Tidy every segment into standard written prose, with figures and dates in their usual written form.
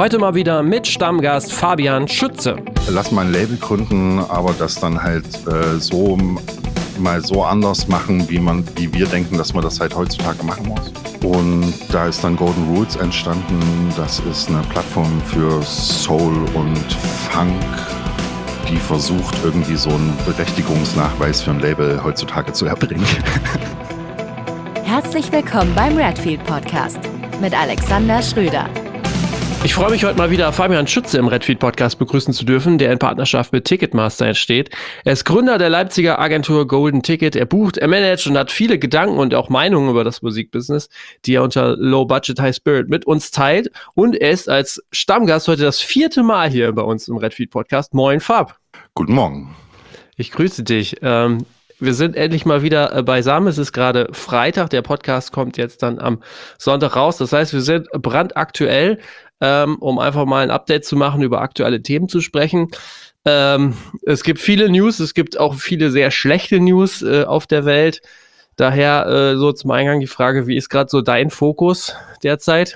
Heute mal wieder mit Stammgast Fabian Schütze. Lass mal ein Label gründen, aber das dann halt so anders machen, wie wir denken, dass man das halt heutzutage machen muss. Und da ist dann Golden Rules entstanden. Das ist eine Plattform für Soul und Funk, die versucht, irgendwie so einen Berechtigungsnachweis für ein Label heutzutage zu erbringen. Herzlich willkommen beim Redfield Podcast mit Alexander Schröder. Ich freue mich heute mal wieder, Fabian Schütze im Redfield Podcast begrüßen zu dürfen, der in Partnerschaft mit Ticketmaster entsteht. Er ist Gründer der Leipziger Agentur Golden Ticket. Er bucht, er managt und hat viele Gedanken und auch Meinungen über das Musikbusiness, die er unter Low Budget High Spirit mit uns teilt. Und er ist als Stammgast heute das 4. Mal hier bei uns im Redfield Podcast. Moin, Fab. Guten Morgen. Ich grüße dich. Wir sind endlich mal wieder beisammen. Es ist gerade Freitag. Der Podcast kommt jetzt dann am Sonntag raus. Das heißt, wir sind brandaktuell, um einfach mal ein Update zu machen, über aktuelle Themen zu sprechen. Es gibt viele News. Es gibt auch viele sehr schlechte News auf der Welt. Daher so zum Eingang die Frage, wie ist gerade so dein Fokus derzeit?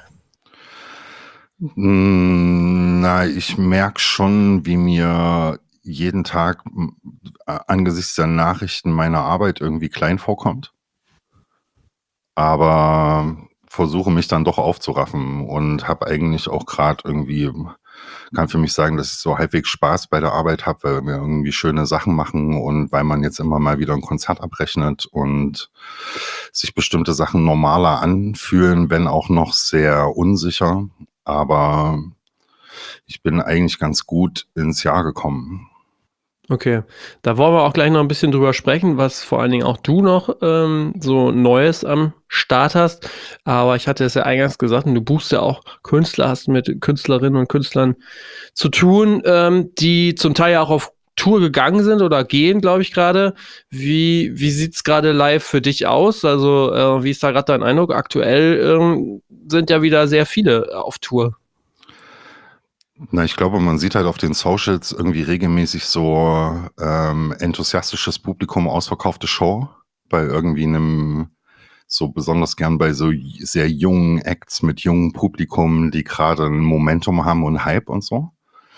Ich merke schon, wie mir jeden Tag angesichts der Nachrichten meiner Arbeit irgendwie klein vorkommt. Aber versuche mich dann doch aufzuraffen und habe eigentlich auch gerade irgendwie, kann für mich sagen, dass ich so halbwegs Spaß bei der Arbeit habe, weil wir irgendwie schöne Sachen machen und weil man jetzt immer mal wieder ein Konzert abrechnet und sich bestimmte Sachen normaler anfühlen, wenn auch noch sehr unsicher. Aber ich bin eigentlich ganz gut ins Jahr gekommen. Okay, da wollen wir auch gleich noch ein bisschen drüber sprechen, was vor allen Dingen auch du noch so Neues am Start hast. Aber ich hatte es ja eingangs gesagt, und du buchst ja auch Künstler, hast mit Künstlerinnen und Künstlern zu tun, die zum Teil ja auch auf Tour gegangen sind oder gehen, glaube ich gerade. Wie sieht es gerade live für dich aus? Also wie ist da gerade dein Eindruck? Aktuell sind ja wieder sehr viele auf Tour. Ich glaube, man sieht halt auf den Socials irgendwie regelmäßig so enthusiastisches Publikum, ausverkaufte Show bei irgendwie einem, so besonders gern bei so sehr jungen Acts mit jungem Publikum, die gerade ein Momentum haben und Hype und so.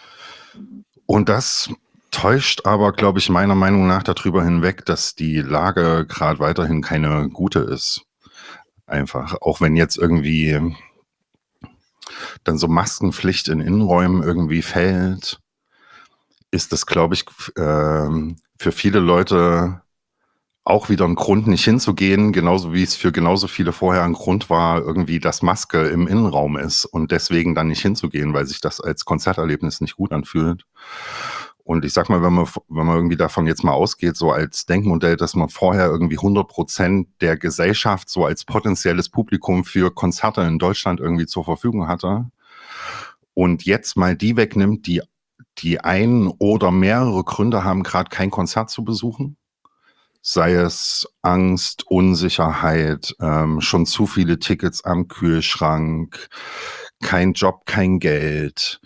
Und das täuscht aber, glaube ich, meiner Meinung nach darüber hinweg, dass die Lage gerade weiterhin keine gute ist. Einfach, auch wenn jetzt irgendwie dann so Maskenpflicht in Innenräumen irgendwie fällt, ist das, glaube ich, für viele Leute auch wieder ein Grund, nicht hinzugehen, genauso wie es für genauso viele vorher ein Grund war, irgendwie, dass Maske im Innenraum ist und deswegen dann nicht hinzugehen, weil sich das als Konzerterlebnis nicht gut anfühlt. Und ich sag mal, wenn man irgendwie davon jetzt mal ausgeht, so als Denkmodell, dass man vorher irgendwie 100% der Gesellschaft so als potenzielles Publikum für Konzerte in Deutschland irgendwie zur Verfügung hatte und jetzt mal die wegnimmt, die ein oder mehrere Gründe haben, gerade kein Konzert zu besuchen, sei es Angst, Unsicherheit, schon zu viele Tickets am Kühlschrank, kein Job, kein Geld,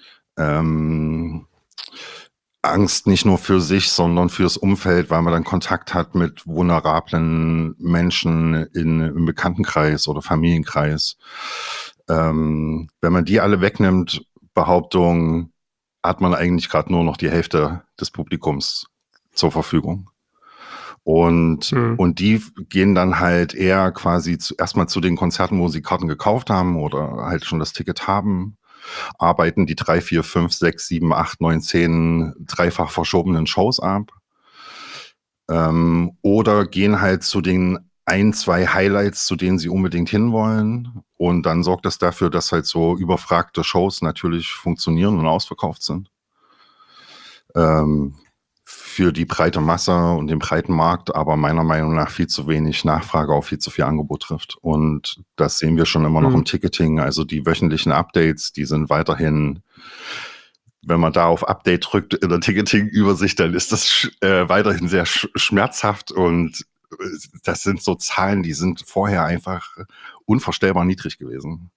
Angst nicht nur für sich, sondern fürs Umfeld, weil man dann Kontakt hat mit vulnerablen Menschen im Bekanntenkreis oder Familienkreis. Wenn man die alle wegnimmt, Behauptung, hat man eigentlich gerade nur noch die Hälfte des Publikums zur Verfügung. Und die gehen dann halt eher quasi erstmal zu den Konzerten, wo sie Karten gekauft haben oder halt schon das Ticket haben, arbeiten die 3, 4, 5, 6, 7, 8, 9, 10 dreifach verschobenen Shows ab. Oder gehen halt zu den 1, 2 Highlights, zu denen sie unbedingt hinwollen. Und dann sorgt das dafür, dass halt so überfragte Shows natürlich funktionieren und ausverkauft sind. Für die breite Masse und den breiten Markt, aber meiner Meinung nach viel zu wenig Nachfrage auf viel zu viel Angebot trifft. Und das sehen wir schon immer noch im Ticketing. Also die wöchentlichen Updates, die sind weiterhin, wenn man da auf Update drückt in der Ticketing-Übersicht, dann ist das weiterhin sehr schmerzhaft. Und das sind so Zahlen, die sind vorher einfach unvorstellbar niedrig gewesen.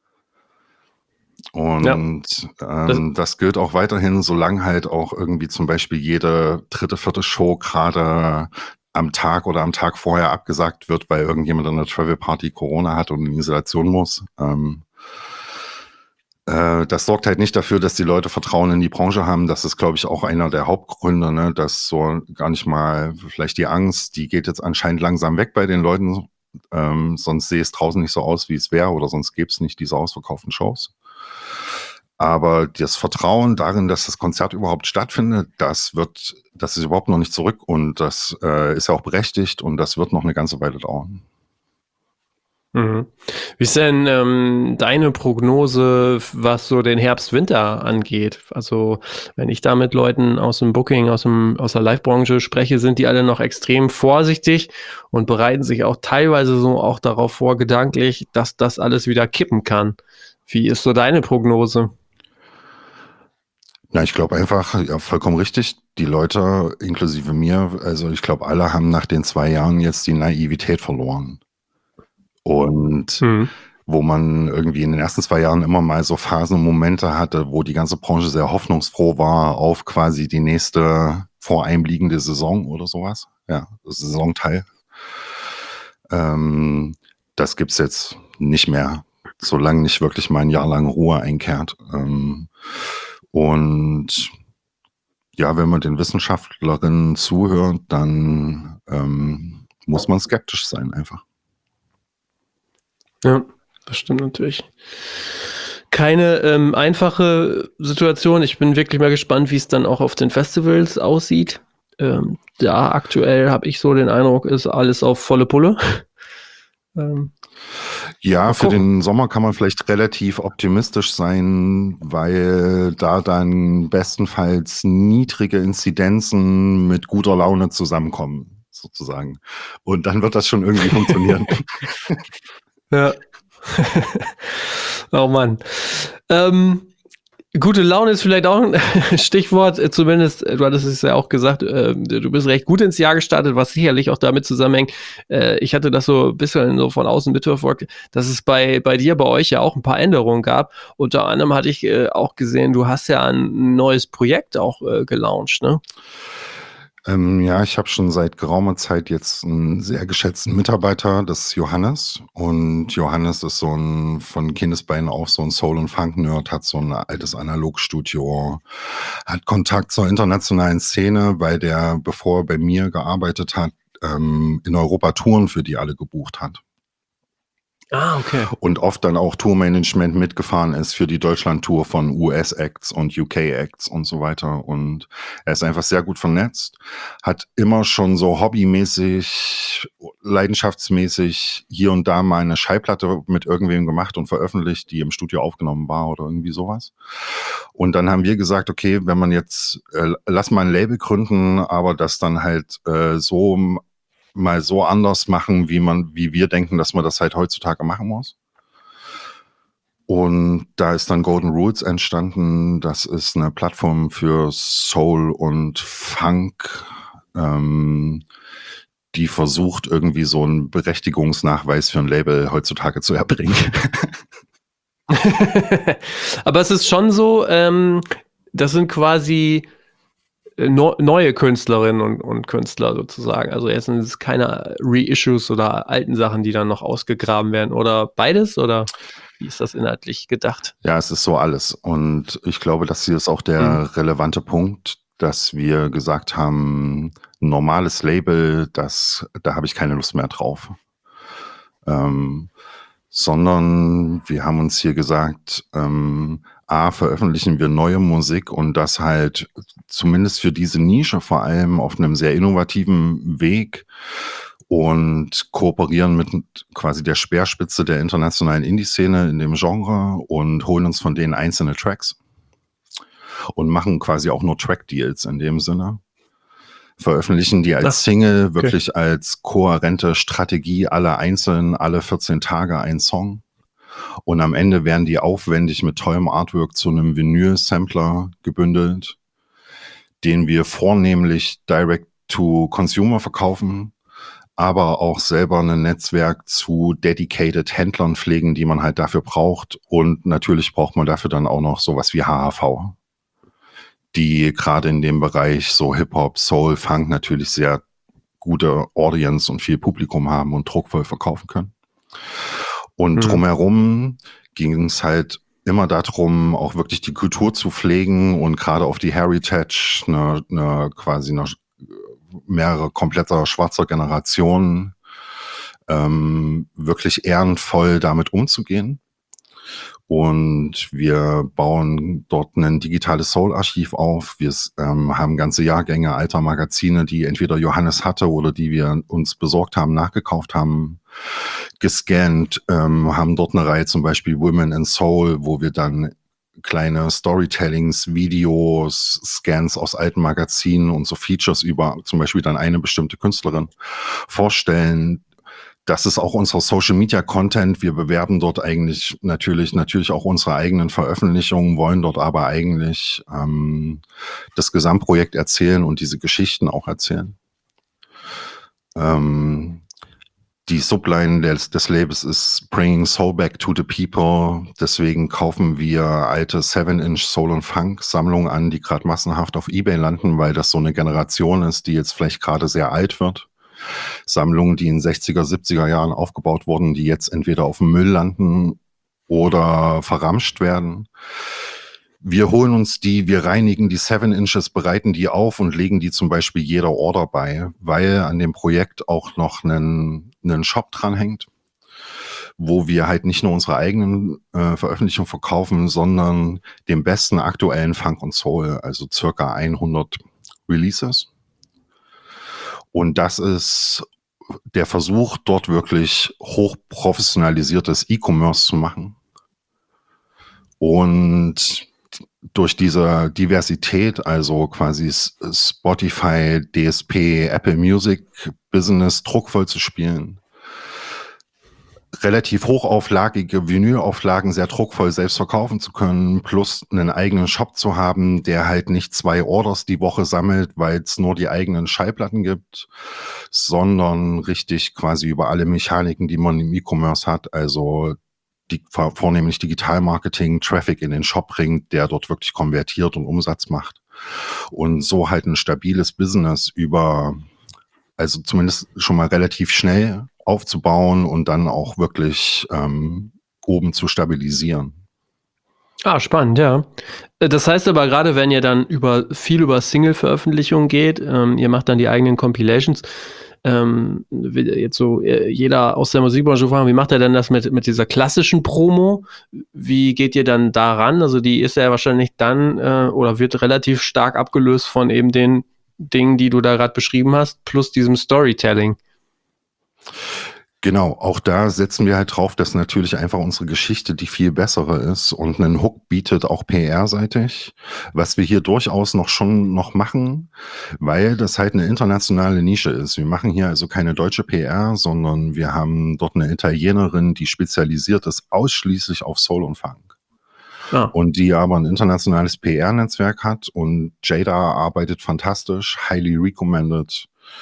Und das gilt auch weiterhin, solange halt auch irgendwie zum Beispiel jede 3., 4. Show gerade am Tag oder am Tag vorher abgesagt wird, weil irgendjemand an der Travel Party Corona hat und in Isolation muss. Das sorgt halt nicht dafür, dass die Leute Vertrauen in die Branche haben. Das ist, glaube ich, auch einer der Hauptgründe, ne? Dass so gar nicht mal vielleicht die Angst, die geht jetzt anscheinend langsam weg bei den Leuten. Sonst sehe es draußen nicht so aus, wie es wäre, oder sonst gäbe es nicht diese ausverkauften Shows. Aber das Vertrauen darin, dass das Konzert überhaupt stattfindet, das ist überhaupt noch nicht zurück, und das ist ja auch berechtigt, und das wird noch eine ganze Weile dauern. Mhm. Wie ist denn deine Prognose, was so den Herbst-Winter angeht? Also wenn ich da mit Leuten aus dem Booking, aus der Live-Branche spreche, sind die alle noch extrem vorsichtig und bereiten sich auch teilweise so auch darauf vor, gedanklich, dass das alles wieder kippen kann. Wie ist so deine Prognose? Ja, ich glaube einfach, ja, vollkommen richtig. Die Leute, inklusive mir, also ich glaube, alle haben nach den 2 Jahren jetzt die Naivität verloren. Und wo man irgendwie in den ersten 2 Jahren immer mal so Phasen und Momente hatte, wo die ganze Branche sehr hoffnungsfroh war auf quasi die nächste vor einem liegende Saison oder sowas. Ja, Saisonteil. Das gibt's jetzt nicht mehr, solange nicht wirklich mal ein Jahr lang Ruhe einkehrt. Und ja, wenn man den Wissenschaftlerinnen zuhört, dann muss man skeptisch sein einfach. Ja, das stimmt natürlich. Keine einfache Situation. Ich bin wirklich mal gespannt, wie es dann auch auf den Festivals aussieht. Da aktuell habe ich so den Eindruck, ist alles auf volle Pulle. Ja, für den Sommer kann man vielleicht relativ optimistisch sein, weil da dann bestenfalls niedrige Inzidenzen mit guter Laune zusammenkommen, sozusagen. Und dann wird das schon irgendwie funktionieren. Ja. Oh Mann. Gute Laune ist vielleicht auch ein Stichwort, zumindest, du hattest es ja auch gesagt, du bist recht gut ins Jahr gestartet, was sicherlich auch damit zusammenhängt. Ich hatte das so ein bisschen so von außen mitverfolgt, dass es bei dir, bei euch ja auch ein paar Änderungen gab. Unter anderem hatte ich auch gesehen, du hast ja ein neues Projekt auch gelauncht, ne? Ja, ich habe schon seit geraumer Zeit jetzt einen sehr geschätzten Mitarbeiter, das ist Johannes. Und Johannes ist so ein von Kindesbeinen auf so ein Soul- und Funk-Nerd, hat so ein altes Analogstudio, hat Kontakt zur internationalen Szene, weil der, bevor er bei mir gearbeitet hat, in Europa Touren für die alle gebucht hat. Ah, okay. Und oft dann auch Tourmanagement mitgefahren ist für die Deutschland-Tour von US-Acts und UK-Acts und so weiter. Und er ist einfach sehr gut vernetzt, hat immer schon so hobbymäßig, leidenschaftsmäßig hier und da mal eine Schallplatte mit irgendwem gemacht und veröffentlicht, die im Studio aufgenommen war oder irgendwie sowas. Und dann haben wir gesagt, okay, wenn man jetzt, lass mal ein Label gründen, aber das dann halt mal so anders machen, wie wir denken, dass man das halt heutzutage machen muss. Und da ist dann Golden Rules entstanden. Das ist eine Plattform für Soul und Funk, die versucht, irgendwie so einen Berechtigungsnachweis für ein Label heutzutage zu erbringen. Aber es ist schon so, das sind quasi neue Künstlerinnen und Künstler sozusagen. Also jetzt sind es keine Reissues oder alten Sachen, die dann noch ausgegraben werden, oder beides, oder wie ist das inhaltlich gedacht? Ja, es ist so alles. Und ich glaube, das hier ist auch der relevante Punkt, dass wir gesagt haben, ein normales Label, da habe ich keine Lust mehr drauf. Sondern wir haben uns hier gesagt, veröffentlichen wir neue Musik, und das halt zumindest für diese Nische vor allem auf einem sehr innovativen Weg, und kooperieren mit quasi der Speerspitze der internationalen Indie-Szene in dem Genre und holen uns von denen einzelne Tracks und machen quasi auch nur Track-Deals in dem Sinne. Veröffentlichen die als Single, wirklich als kohärente Strategie, alle 14 Tage ein Song. Und am Ende werden die aufwendig mit tollem Artwork zu einem Vinyl-Sampler gebündelt, den wir vornehmlich direct to consumer verkaufen, aber auch selber ein Netzwerk zu dedicated Händlern pflegen, die man halt dafür braucht. Und natürlich braucht man dafür dann auch noch sowas wie HHV, die gerade in dem Bereich so Hip-Hop, Soul, Funk natürlich sehr gute Audience und viel Publikum haben und druckvoll verkaufen können. Und drumherum ging es halt immer darum, auch wirklich die Kultur zu pflegen und gerade auf die Heritage quasi mehrere kompletter schwarzer Generationen wirklich ehrenvoll damit umzugehen. Und wir bauen dort ein digitales Soul-Archiv auf. Wir haben ganze Jahrgänge alter Magazine, die entweder Johannes hatte oder die wir uns besorgt haben, nachgekauft haben, gescannt, haben dort eine Reihe zum Beispiel Women in Soul, wo wir dann kleine Storytellings, Videos, Scans aus alten Magazinen und so Features über zum Beispiel dann eine bestimmte Künstlerin vorstellen. Das ist auch unser Social-Media-Content. Wir bewerben dort eigentlich natürlich auch unsere eigenen Veröffentlichungen, wollen dort aber eigentlich das Gesamtprojekt erzählen und diese Geschichten auch erzählen. Die Subline des Labels ist Bringing Soul Back to the People. Deswegen kaufen wir alte 7-Inch Soul- und Funk-Sammlungen an, die gerade massenhaft auf eBay landen, weil das so eine Generation ist, die jetzt vielleicht gerade sehr alt wird. Sammlungen, die in 60er, 70er Jahren aufgebaut wurden, die jetzt entweder auf dem Müll landen oder verramscht werden. Wir holen uns wir reinigen die 7 Inches, bereiten die auf und legen die zum Beispiel jeder Order bei, weil an dem Projekt auch noch einen Shop dranhängt, wo wir halt nicht nur unsere eigenen Veröffentlichungen verkaufen, sondern den besten aktuellen Funk und Soul, also circa 100 Releases. Und das ist der Versuch, dort wirklich hochprofessionalisiertes E-Commerce zu machen. Und durch diese Diversität, also quasi Spotify, DSP, Apple Music Business druckvoll zu spielen, relativ hochauflagige Vinylauflagen sehr druckvoll selbst verkaufen zu können, plus einen eigenen Shop zu haben, der halt nicht 2 Orders die Woche sammelt, weil es nur die eigenen Schallplatten gibt, sondern richtig quasi über alle Mechaniken, die man im E-Commerce hat, also vornehmlich Digitalmarketing, Traffic in den Shop bringt, der dort wirklich konvertiert und Umsatz macht. Und so halt ein stabiles Business also zumindest schon mal relativ schnell aufzubauen und dann auch wirklich oben zu stabilisieren. Ah, spannend, ja. Das heißt aber gerade, wenn ihr dann viel über Single-Veröffentlichungen geht, ihr macht dann die eigenen Compilations, jetzt so jeder aus der Musikbranche fragen, wie macht er denn das mit dieser klassischen Promo? Wie geht ihr dann daran? Also die ist ja wahrscheinlich dann oder wird relativ stark abgelöst von eben den Dingen, die du da gerade beschrieben hast, plus diesem Storytelling. Genau, auch da setzen wir halt drauf, dass natürlich einfach unsere Geschichte die viel bessere ist und einen Hook bietet, auch PR-seitig, was wir hier durchaus noch machen, weil das halt eine internationale Nische ist. Wir machen hier also keine deutsche PR, sondern wir haben dort eine Italienerin, die spezialisiert ist ausschließlich auf Soul und Funk. Ah. Und die aber ein internationales PR-Netzwerk hat und Jada arbeitet fantastisch, highly recommended,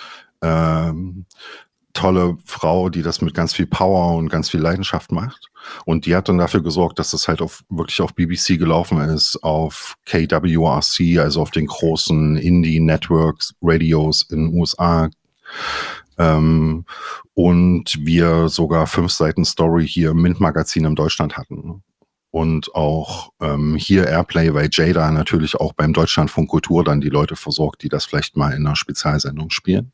tolle Frau, die das mit ganz viel Power und ganz viel Leidenschaft macht. Und die hat dann dafür gesorgt, dass das halt wirklich auf BBC gelaufen ist, auf KWRC, also auf den großen Indie-Networks, Radios in den USA. Und wir sogar 5 Seiten Story hier im Mint-Magazin in Deutschland hatten. Und auch hier Airplay, weil Jada natürlich auch beim Deutschlandfunk Kultur dann die Leute versorgt, die das vielleicht mal in einer Spezialsendung spielen.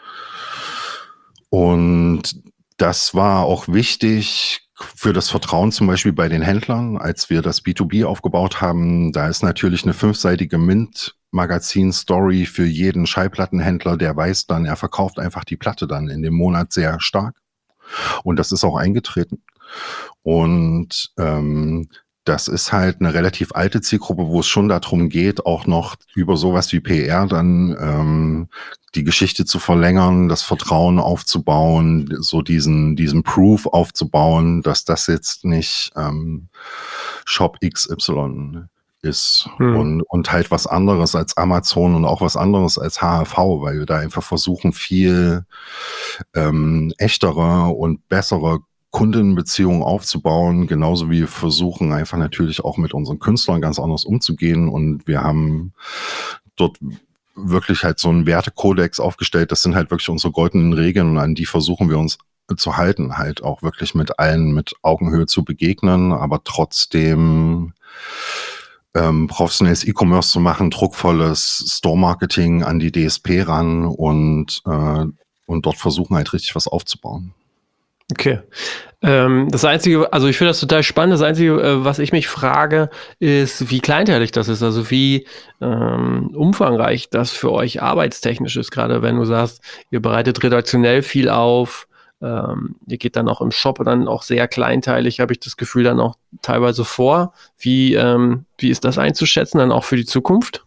Und das war auch wichtig für das Vertrauen zum Beispiel bei den Händlern, als wir das B2B aufgebaut haben. Da ist natürlich eine 5-seitige Mint-Magazin-Story für jeden Schallplattenhändler, der weiß dann, er verkauft einfach die Platte dann in dem Monat sehr stark. Und das ist auch eingetreten. Und das ist halt eine relativ alte Zielgruppe, wo es schon darum geht, auch noch über sowas wie PR dann die Geschichte zu verlängern, das Vertrauen aufzubauen, so diesen Proof aufzubauen, dass das jetzt nicht Shop XY ist und halt was anderes als Amazon und auch was anderes als HHV, weil wir da einfach versuchen, viel echtere und bessere Kundenbeziehungen aufzubauen, genauso wie wir versuchen einfach natürlich auch mit unseren Künstlern ganz anders umzugehen, und wir haben dort wirklich halt so einen Wertekodex aufgestellt. Das sind halt wirklich unsere goldenen Regeln, und an die versuchen wir uns zu halten, halt auch wirklich mit allen mit Augenhöhe zu begegnen, aber trotzdem professionelles E-Commerce zu machen, druckvolles Store-Marketing an die DSP ran und dort versuchen halt richtig was aufzubauen. Okay. Das Einzige, also ich finde das total spannend. Das Einzige, was ich mich frage, ist, wie kleinteilig das ist. Also wie umfangreich das für euch arbeitstechnisch ist. Gerade wenn du sagst, ihr bereitet redaktionell viel auf, ihr geht dann auch im Shop dann auch sehr kleinteilig, habe ich das Gefühl, dann auch teilweise vor. Wie ist das einzuschätzen, dann auch für die Zukunft?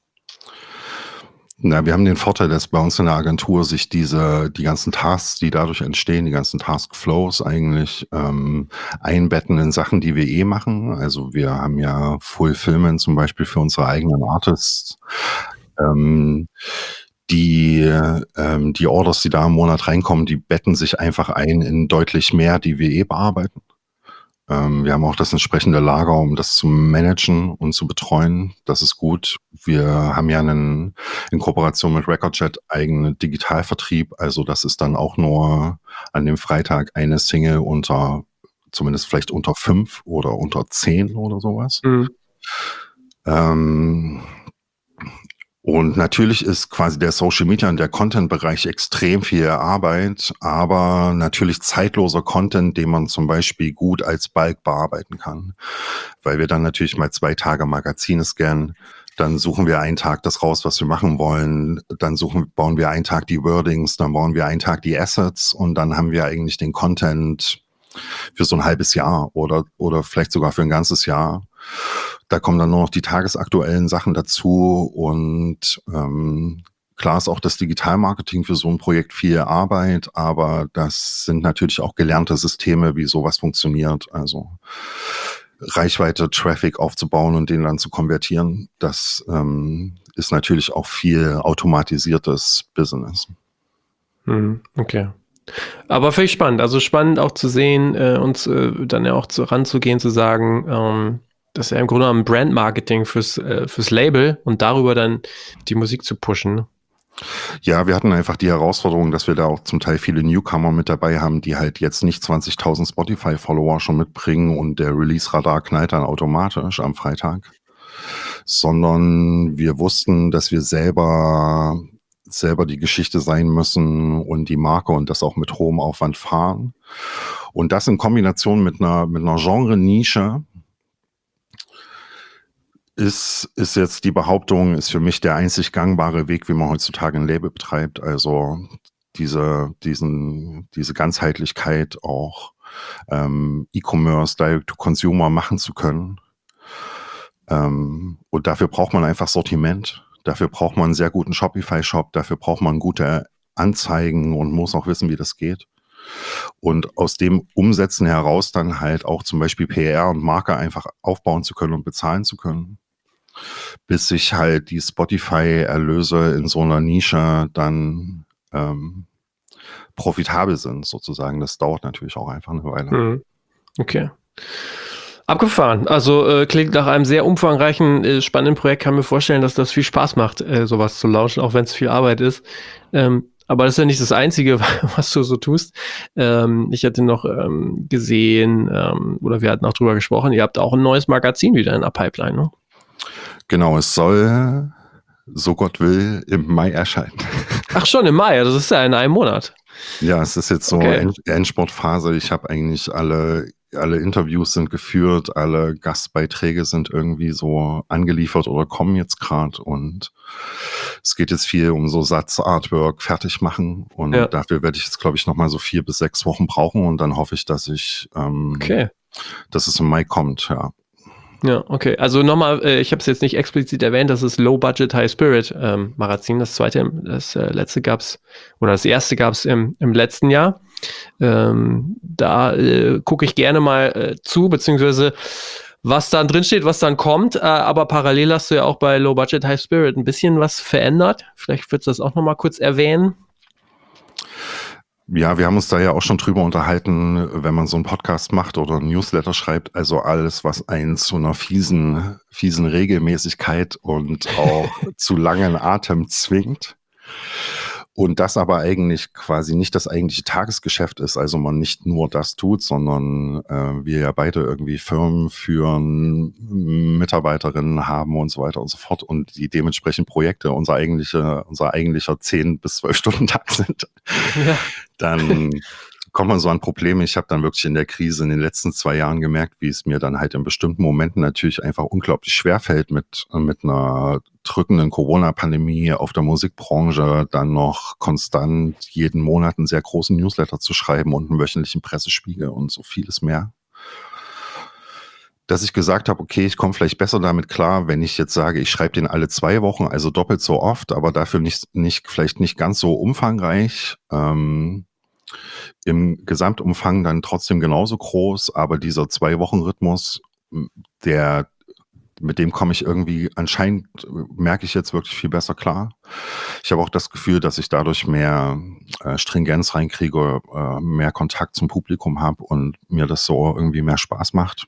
Na, wir haben den Vorteil, dass bei uns in der Agentur sich die ganzen Tasks, die dadurch entstehen, die ganzen Taskflows eigentlich einbetten in Sachen, die wir machen. Also wir haben ja Fulfillment zum Beispiel für unsere eigenen Artists. Die Orders, die da im Monat reinkommen, die betten sich einfach ein in deutlich mehr, die wir bearbeiten. Wir haben auch das entsprechende Lager, um das zu managen und zu betreuen. Das ist gut. Wir haben ja in Kooperation mit Recordjet eigenen Digitalvertrieb. Also das ist dann auch nur an dem Freitag eine Single zumindest vielleicht unter 5 oder unter 10 oder sowas. Und natürlich ist quasi der Social Media und der Content-Bereich extrem viel Arbeit, aber natürlich zeitloser Content, den man zum Beispiel gut als Bulk bearbeiten kann. Weil wir dann natürlich mal 2 Tage Magazine scannen, dann suchen wir einen Tag das raus, was wir machen wollen, dann bauen wir einen Tag die Wordings, dann bauen wir einen Tag die Assets und dann haben wir eigentlich den Content für so ein halbes Jahr oder vielleicht sogar für ein ganzes Jahr. Da kommen dann nur noch die tagesaktuellen Sachen dazu und klar ist auch das Digitalmarketing für so ein Projekt viel Arbeit, aber das sind natürlich auch gelernte Systeme, wie sowas funktioniert. Also Reichweite, Traffic aufzubauen und den dann zu konvertieren, das ist natürlich auch viel automatisiertes Business. Okay. Aber finde ich spannend. Also spannend auch zu sehen, uns dann ja auch ranzugehen, zu sagen, das ist ja im Grunde genommen Brandmarketing fürs Label und darüber dann die Musik zu pushen. Ja, wir hatten einfach die Herausforderung, dass wir da auch zum Teil viele Newcomer mit dabei haben, die halt jetzt nicht 20.000 Spotify-Follower schon mitbringen und der Release-Radar knallt dann automatisch am Freitag, sondern wir wussten, dass wir selber die Geschichte sein müssen und die Marke und das auch mit hohem Aufwand fahren. Und das in Kombination mit einer Genre-Nische ist jetzt die Behauptung, ist für mich der einzig gangbare Weg, wie man heutzutage ein Label betreibt. Also diese Ganzheitlichkeit auch E-Commerce, Direct-to-Consumer machen zu können. Und dafür braucht man einfach Sortiment. Dafür braucht man einen sehr guten Shopify-Shop. Dafür braucht man gute Anzeigen und muss auch wissen, wie das geht. Und aus dem Umsetzen heraus dann halt auch zum Beispiel PR und Marke einfach aufbauen zu können und bezahlen zu können. Bis sich halt die Spotify-Erlöse in so einer Nische dann profitabel sind, sozusagen. Das dauert natürlich auch einfach eine Weile. Okay. Abgefahren. Also klingt nach einem sehr umfangreichen, spannenden Projekt. Kann mir vorstellen, dass das viel Spaß macht, sowas zu launchen, auch wenn es viel Arbeit ist. Aber das ist ja nicht das Einzige, was du so tust. Ich hatte noch gesehen, oder wir hatten auch drüber gesprochen, ihr habt auch ein neues Magazin wieder in der Pipeline, ne? Genau, es soll, so Gott will, im Mai erscheinen. Ach schon, im Mai, das ist ja in einem Monat. Ja, es ist jetzt so Endsportphase. Ich habe eigentlich alle Interviews sind geführt, alle Gastbeiträge sind irgendwie so angeliefert oder kommen jetzt gerade und es geht jetzt viel um so Satzartwork fertig machen und dafür werde ich jetzt, glaube ich, nochmal so 4 bis 6 Wochen brauchen und dann hoffe ich, dass es im Mai kommt, ja. Ja, okay. Also nochmal, ich habe es jetzt nicht explizit erwähnt, das ist Low Budget, High Spirit Magazin. Das erste gab's im letzten Jahr. Da gucke ich gerne mal zu, beziehungsweise was dann drin steht, was dann kommt. Aber parallel hast du ja auch bei Low Budget, High Spirit ein bisschen was verändert. Vielleicht würdest du das auch nochmal kurz erwähnen. Ja, wir haben uns da ja auch schon drüber unterhalten, wenn man so einen Podcast macht oder ein Newsletter schreibt, also alles, was einen zu einer fiesen Regelmäßigkeit und auch zu langen Atem zwingt. Und das aber eigentlich quasi nicht das eigentliche Tagesgeschäft ist, also man nicht nur das tut, sondern wir ja beide irgendwie Firmen führen, Mitarbeiterinnen haben und so weiter und so fort und die dementsprechend Projekte unser eigentlicher 10 bis 12 Stunden Tag sind, dann kommt man so an Probleme. Ich habe dann wirklich in der Krise in den letzten 2 Jahren gemerkt, wie es mir dann halt in bestimmten Momenten natürlich einfach unglaublich schwerfällt mit einer drückenden Corona-Pandemie auf der Musikbranche, dann noch konstant jeden Monat einen sehr großen Newsletter zu schreiben und einen wöchentlichen Pressespiegel und so vieles mehr. Dass ich gesagt habe, okay, ich komme vielleicht besser damit klar, wenn ich jetzt sage, ich schreibe den alle 2 Wochen, also doppelt so oft, aber dafür vielleicht nicht ganz so umfangreich. Im Gesamtumfang dann trotzdem genauso groß, aber dieser 2-Wochen-Rhythmus, mit dem komme ich irgendwie, anscheinend merke ich jetzt wirklich viel besser klar. Ich habe auch das Gefühl, dass ich dadurch mehr Stringenz reinkriege, mehr Kontakt zum Publikum habe und mir das so irgendwie mehr Spaß macht.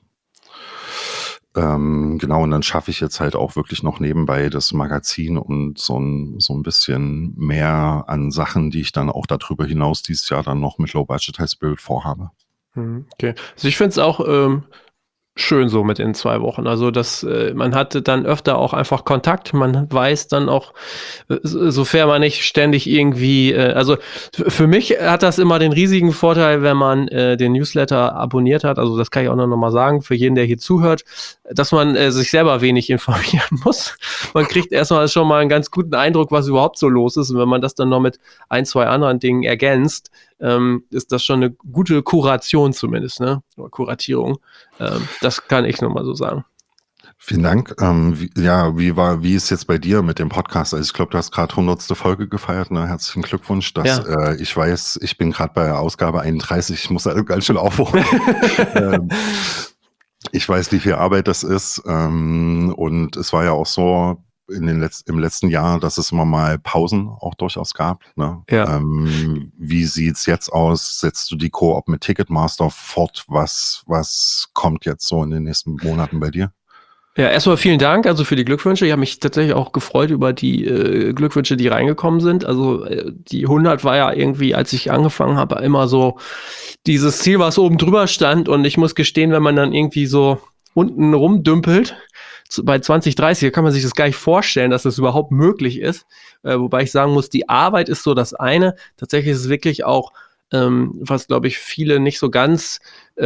Genau, und dann schaffe ich jetzt halt auch wirklich noch nebenbei das Magazin und so ein bisschen mehr an Sachen, die ich dann auch darüber hinaus dieses Jahr dann noch mit Low Budget High Spirit vorhabe. Okay. Also ich finde es auch schön so mit in 2 Wochen. Also man hatte dann öfter auch einfach Kontakt. Man weiß dann auch, sofern man nicht ständig irgendwie, also für mich hat das immer den riesigen Vorteil, wenn man den Newsletter abonniert hat. Also das kann ich auch noch mal sagen, für jeden, der hier zuhört, dass man sich selber wenig informieren muss. Man kriegt erstmal schon mal einen ganz guten Eindruck, was überhaupt so los ist. Und wenn man das dann noch mit 1, 2 anderen Dingen ergänzt, ist das schon eine gute Kuration zumindest, ne? Oder Kuratierung. Das kann ich nur mal so sagen. Vielen Dank. Wie ist jetzt bei dir mit dem Podcast? Also ich glaube, du hast gerade 100. Folge gefeiert. Ne? Herzlichen Glückwunsch. Ich weiß, ich bin gerade bei Ausgabe 31. Ich muss da ganz schön aufholen. Ich weiß, wie viel Arbeit das ist. Und es war ja auch so im letzten Jahr, dass es immer mal Pausen auch durchaus gab. Ne? Ja. Wie sieht's jetzt aus? Setzt du die Koop mit Ticketmaster fort? Was kommt jetzt so in den nächsten Monaten bei dir? Ja, erstmal vielen Dank also für die Glückwünsche. Ich habe mich tatsächlich auch gefreut über die Glückwünsche, die reingekommen sind. Also die 100 war ja irgendwie, als ich angefangen habe, immer so dieses Ziel, was oben drüber stand. Und ich muss gestehen, wenn man dann irgendwie so unten rumdümpelt, bei 20, 30, da kann man sich das gar nicht vorstellen, dass das überhaupt möglich ist. Wobei ich sagen muss, die Arbeit ist so das eine. Tatsächlich ist es wirklich auch, was glaube ich viele nicht so ganz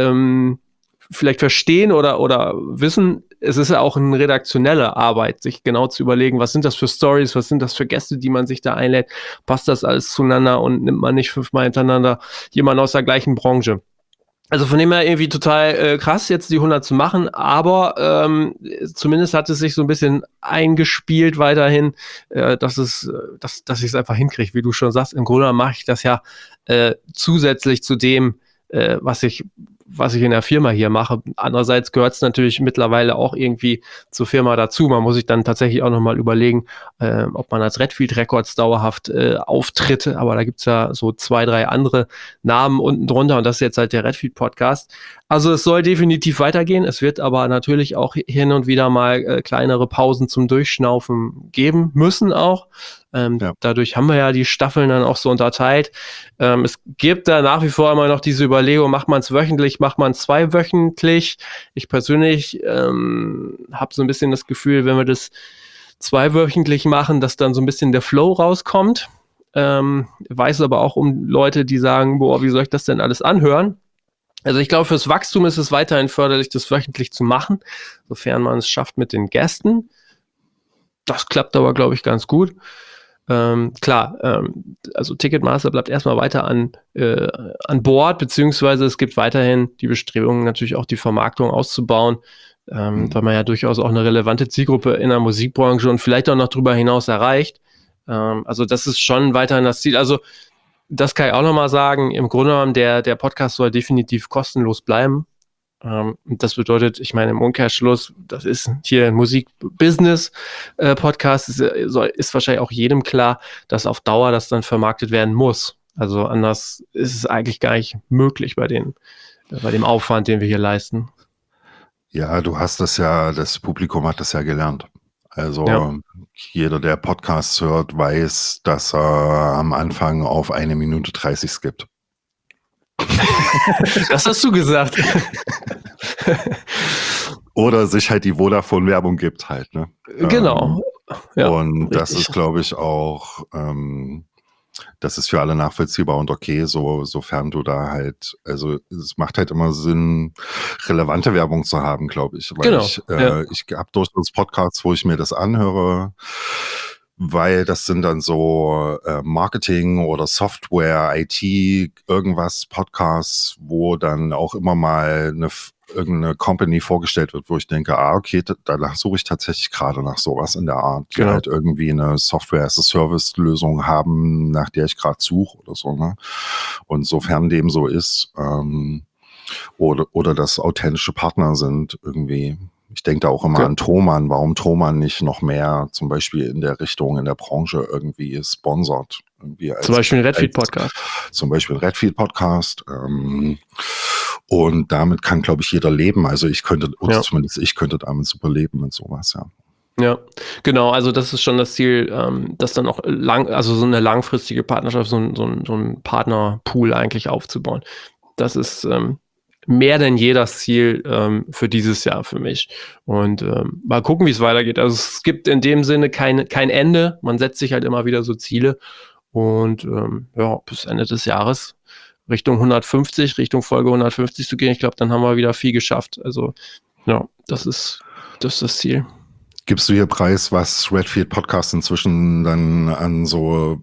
vielleicht verstehen oder wissen, es ist ja auch eine redaktionelle Arbeit, sich genau zu überlegen, was sind das für Stories, was sind das für Gäste, die man sich da einlädt, passt das alles zueinander und nimmt man nicht 5-mal hintereinander jemanden aus der gleichen Branche. Also von dem her irgendwie total krass, jetzt die 100 zu machen, aber zumindest hat es sich so ein bisschen eingespielt weiterhin, dass ich es einfach hinkriege, wie du schon sagst. Im Grunde mache ich das ja zusätzlich zu dem, was ich in der Firma hier mache. Andererseits gehört es natürlich mittlerweile auch irgendwie zur Firma dazu. Man muss sich dann tatsächlich auch nochmal überlegen, ob man als Redfield Records dauerhaft auftritt. Aber da gibt es ja so 2, 3 andere Namen unten drunter und das ist jetzt halt der Redfield Podcast. Also es soll definitiv weitergehen. Es wird aber natürlich auch hin und wieder mal kleinere Pausen zum Durchschnaufen geben müssen auch. Dadurch haben wir ja die Staffeln dann auch so unterteilt. Es gibt da nach wie vor immer noch diese Überlegung, macht man es wöchentlich, macht man es 2-wöchentlich. Ich persönlich habe so ein bisschen das Gefühl, wenn wir das 2-wöchentlich machen, dass dann so ein bisschen der Flow rauskommt. Weiß aber auch um Leute, die sagen, boah, wie soll ich das denn alles anhören? Also ich glaube, fürs Wachstum ist es weiterhin förderlich, das wöchentlich zu machen, sofern man es schafft mit den Gästen. Das klappt aber, glaube ich, ganz gut. Also Ticketmaster bleibt erstmal weiter an Bord, beziehungsweise es gibt weiterhin die Bestrebungen, natürlich auch die Vermarktung auszubauen, weil man ja durchaus auch eine relevante Zielgruppe in der Musikbranche und vielleicht auch noch darüber hinaus erreicht. Also das ist schon weiterhin das Ziel. Also das kann ich auch nochmal sagen, im Grunde genommen, der Podcast soll definitiv kostenlos bleiben. Das bedeutet, ich meine, im Umkehrschluss, das ist hier ein Musik-Business-Podcast, ist wahrscheinlich auch jedem klar, dass auf Dauer das dann vermarktet werden muss. Also anders ist es eigentlich gar nicht möglich bei dem Aufwand, den wir hier leisten. Ja, das Publikum hat das ja gelernt. Also Ja. jeder, der Podcasts hört, weiß, dass er am Anfang auf 1 Minute 30 skippt. Das hast du gesagt. Oder sich halt die Vodafone-Werbung gibt halt, ne? Genau. Ja, Und das richtig. ist, glaube ich, auch, das ist für alle nachvollziehbar und okay, sofern du da halt, also es macht halt immer Sinn, relevante Werbung zu haben, glaube ich. Weil Genau. ich Ja. habe durchaus Podcasts, wo ich mir das anhöre, weil das sind dann so Marketing oder Software, IT, irgendwas Podcasts, wo dann auch immer mal irgendeine Company vorgestellt wird, wo ich denke, okay, da suche ich tatsächlich gerade nach sowas in der Art, die Genau. halt irgendwie eine Software-as-a-Service-Lösung haben, nach der ich gerade suche oder so, ne? Und sofern dem so ist, oder dass authentische Partner sind irgendwie. Ich denke da auch immer an Thomann, warum Thomann nicht noch mehr zum Beispiel in der Richtung, in der Branche irgendwie sponsert. Irgendwie Zum Beispiel ein Redfield-Podcast. Zum Beispiel ein Redfield-Podcast. Und damit kann, glaube ich, jeder leben. Also zumindest ich könnte damit super leben mit sowas, ja. Ja, genau, also das ist schon das Ziel, das dann auch also so eine langfristige Partnerschaft, so ein Partnerpool eigentlich aufzubauen. Das ist mehr denn je das Ziel für dieses Jahr für mich. Und mal gucken, wie es weitergeht. Also es gibt in dem Sinne kein Ende. Man setzt sich halt immer wieder so Ziele. Und bis Ende des Jahres Richtung 150, Richtung Folge 150 zu gehen. Ich glaube, dann haben wir wieder viel geschafft. Also ja, das ist das Ziel. Gibst du hier preis, was Redfield Podcast inzwischen dann an so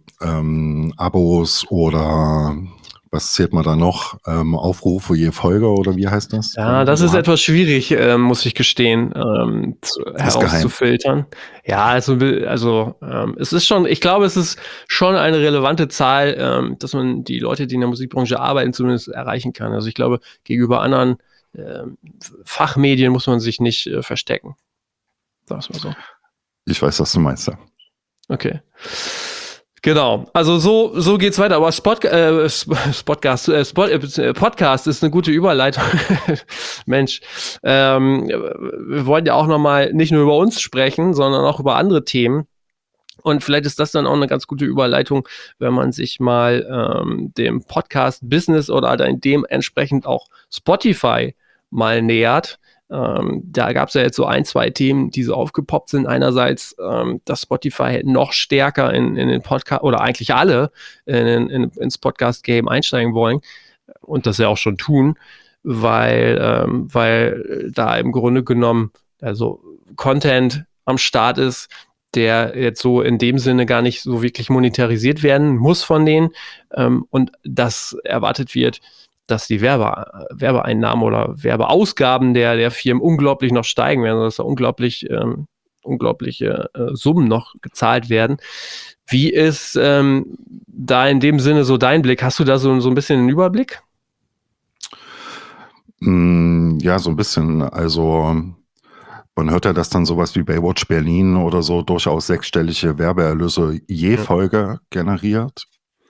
Abos oder was zählt man da noch? Aufrufe je Folge oder wie heißt das? Ja, das ist etwas schwierig, muss ich gestehen, herauszufiltern. Ja, also es ist schon, ich glaube, es ist schon eine relevante Zahl, dass man die Leute, die in der Musikbranche arbeiten, zumindest erreichen kann. Also ich glaube, gegenüber anderen Fachmedien muss man sich nicht verstecken. Sag's mal so. Ich weiß, was du meinst, ja. Okay. Genau, also so geht's weiter, aber Podcast ist eine gute Überleitung. Mensch, wir wollen ja auch nochmal nicht nur über uns sprechen, sondern auch über andere Themen. Und vielleicht ist das dann auch eine ganz gute Überleitung, wenn man sich mal dem Podcast-Business oder dementsprechend auch Spotify mal nähert. Da gab es ja jetzt so 1, 2 Themen, die so aufgepoppt sind. Einerseits, dass Spotify noch stärker in den Podcast oder eigentlich alle ins Podcast-Game einsteigen wollen und das ja auch schon tun, weil da im Grunde genommen also Content am Start ist, der jetzt so in dem Sinne gar nicht so wirklich monetarisiert werden muss von denen und das erwartet wird, dass die Werbeeinnahmen oder Werbeausgaben der Firmen unglaublich noch steigen werden, dass da unglaubliche Summen noch gezahlt werden. Wie ist da in dem Sinne so dein Blick? Hast du da so ein bisschen einen Überblick? Ja, so ein bisschen. Also man hört ja, dass dann sowas wie Baywatch Berlin oder so durchaus 6-stellige Werbeerlöse je Folge generiert.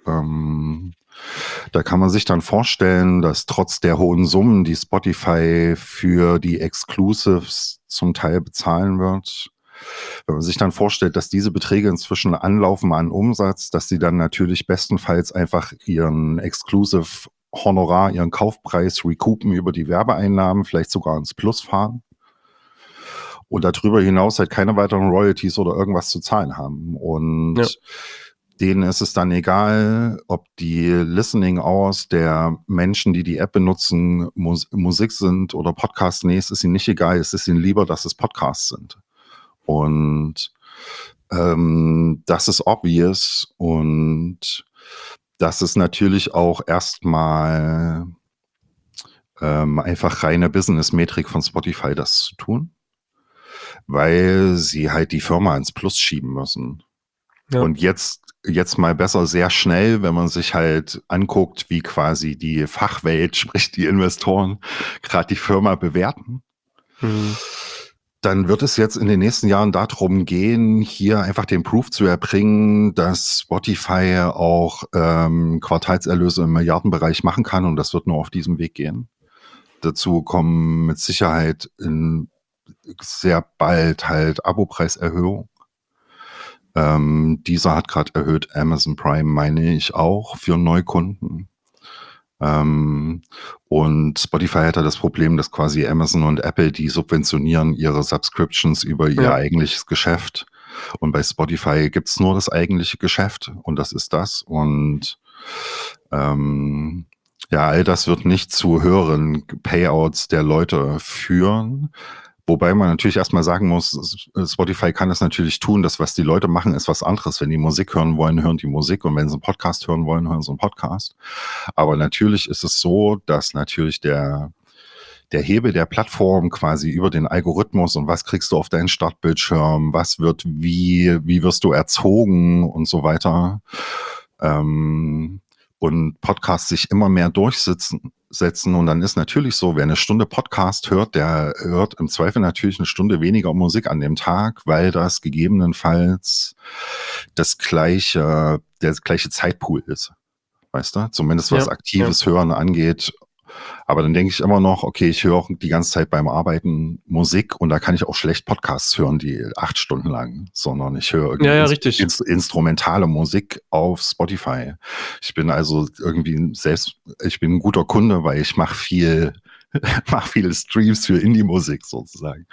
Da kann man sich dann vorstellen, dass trotz der hohen Summen, die Spotify für die Exclusives zum Teil bezahlen wird, wenn man sich dann vorstellt, dass diese Beträge inzwischen anlaufen an Umsatz, dass sie dann natürlich bestenfalls einfach ihren Exclusive-Honorar, ihren Kaufpreis recoupen über die Werbeeinnahmen, vielleicht sogar ins Plus fahren und darüber hinaus halt keine weiteren Royalties oder irgendwas zu zahlen haben. Und denen ist es dann egal, ob die Listening Hours der Menschen, die die App benutzen, Musik sind oder Podcasts. Nee, es ist ihnen nicht egal. Es ist ihnen lieber, dass es Podcasts sind. Und das ist obvious. Und das ist natürlich auch erstmal einfach reine Business-Metrik von Spotify, das zu tun, weil sie halt die Firma ins Plus schieben müssen. Ja. Und jetzt mal besser sehr schnell, wenn man sich halt anguckt, wie quasi die Fachwelt, sprich die Investoren, gerade die Firma bewerten. Dann wird es jetzt in den nächsten Jahren darum gehen, hier einfach den Proof zu erbringen, dass Spotify auch Quartalserlöse im Milliardenbereich machen kann und das wird nur auf diesem Weg gehen. Dazu kommen mit Sicherheit in sehr bald halt Abopreiserhöhung. Dieser hat gerade erhöht, Amazon Prime meine ich auch für Neukunden. Und Spotify hat ja das Problem, dass quasi Amazon und Apple, die subventionieren ihre Subscriptions über ihr eigentliches Geschäft. Und bei Spotify gibt's nur das eigentliche Geschäft und das ist das. Und ja, all das wird nicht zu höheren Payouts der Leute führen. Wobei man natürlich erstmal sagen muss, Spotify kann das natürlich tun. Das, was die Leute machen, ist was anderes. Wenn die Musik hören wollen, hören die Musik. Und wenn sie einen Podcast hören wollen, hören sie einen Podcast. Aber natürlich ist es so, dass natürlich der Hebel der Plattform quasi über den Algorithmus und was kriegst du auf deinen Startbildschirm, was wird wie wirst du erzogen und so weiter. Und Podcasts sich immer mehr durchsetzen. Und dann ist natürlich so, wer eine Stunde Podcast hört, der hört im Zweifel natürlich eine Stunde weniger Musik an dem Tag, weil das gegebenenfalls der gleiche Zeitpool ist. Weißt du? Zumindest was aktives Hören angeht. Aber dann denke ich immer noch, okay, ich höre auch die ganze Zeit beim Arbeiten Musik und da kann ich auch schlecht Podcasts hören, die 8 Stunden lang, sondern ich höre irgendwie instrumentale Musik auf Spotify. Ich bin also irgendwie ich bin ein guter Kunde, weil ich mache viele Streams für Indie-Musik sozusagen.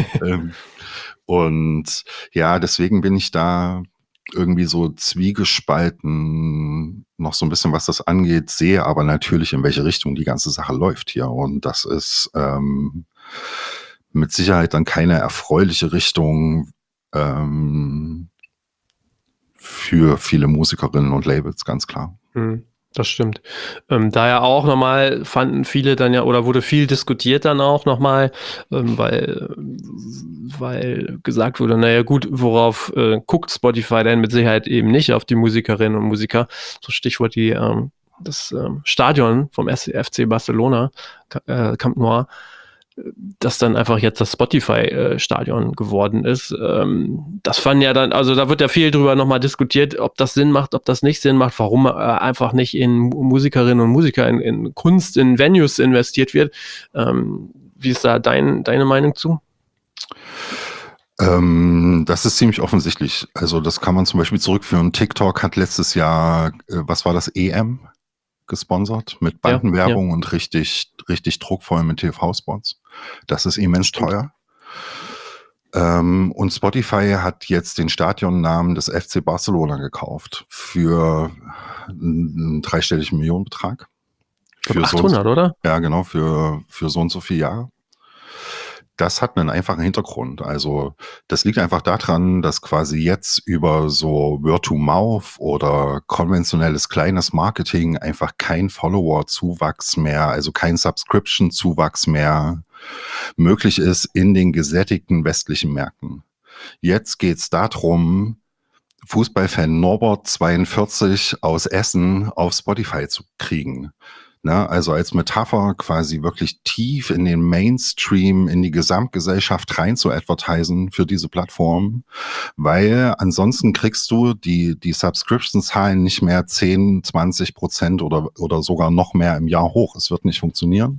Und ja, deswegen bin ich da irgendwie so zwiegespalten noch so ein bisschen, was das angeht, sehe aber natürlich, in welche Richtung die ganze Sache läuft hier. Und das ist mit Sicherheit dann keine erfreuliche Richtung für viele Musikerinnen und Labels, ganz klar. Das stimmt. Daher auch nochmal fanden viele dann ja, oder wurde viel diskutiert dann auch nochmal, weil gesagt wurde, naja gut, worauf guckt Spotify denn? Mit Sicherheit eben nicht auf die Musikerinnen und Musiker. So Stichwort das Stadion vom FC Barcelona, Camp Nou, das dann einfach jetzt das Spotify-Stadion geworden ist. Das fand ja dann, also da wird ja viel drüber nochmal diskutiert, ob das Sinn macht, ob das nicht Sinn macht, warum einfach nicht in Musikerinnen und Musiker, in Kunst, in Venues investiert wird. Wie ist da deine Meinung zu? Das ist ziemlich offensichtlich. Also das kann man zum Beispiel zurückführen. TikTok hat letztes Jahr, was war das, EM gesponsert mit Bandenwerbung und richtig druckvoll mit TV-Spots. Das ist immens teuer. Und Spotify hat jetzt den Stadionnamen des FC Barcelona gekauft für einen dreistelligen Millionenbetrag. Für 800, oder? Ja, genau, für so und so viele Jahre. Das hat einen einfachen Hintergrund. Also das liegt einfach daran, dass quasi jetzt über so Word-to-Mouth oder konventionelles kleines Marketing einfach kein Follower-Zuwachs mehr, also kein Subscription-Zuwachs mehr möglich ist in den gesättigten westlichen Märkten. Jetzt geht's darum, Fußballfan Norbert 42 aus Essen auf Spotify zu kriegen. Na, also als Metapher quasi wirklich tief in den Mainstream, in die Gesamtgesellschaft rein zu advertisen für diese Plattform, weil ansonsten kriegst du die Subscription-Zahlen nicht mehr 10-20% oder sogar noch mehr im Jahr hoch. Es wird nicht funktionieren.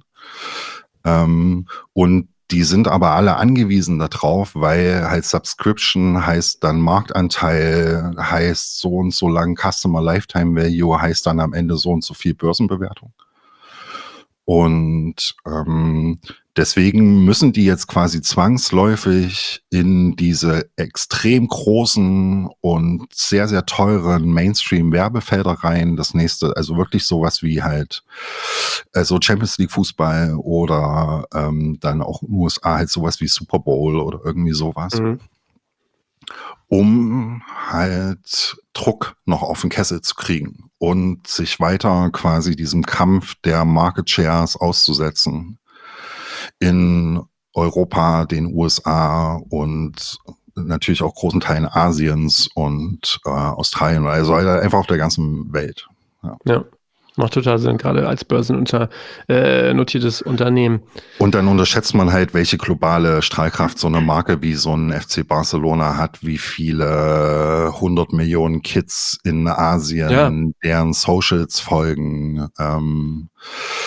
Und die sind aber alle angewiesen darauf, weil halt Subscription heißt dann Marktanteil, heißt so und so lang Customer Lifetime Value, heißt dann am Ende so und so viel Börsenbewertung. Und deswegen müssen die jetzt quasi zwangsläufig in diese extrem großen und sehr, sehr teuren Mainstream-Werbefelder rein. Das nächste, also wirklich sowas wie halt so Champions League Fußball oder dann auch in den USA halt sowas wie Super Bowl oder irgendwie sowas. Um halt Druck noch auf den Kessel zu kriegen und sich weiter quasi diesem Kampf der Market Shares auszusetzen in Europa, den USA und natürlich auch großen Teilen Asiens und Australien, also einfach auf der ganzen Welt. Ja. Macht total Sinn, gerade als börsennotiertes Unternehmen. Und dann unterschätzt man halt, welche globale Strahlkraft so eine Marke wie so ein FC Barcelona hat, wie viele 100 Millionen Kids in Asien, deren Socials folgen.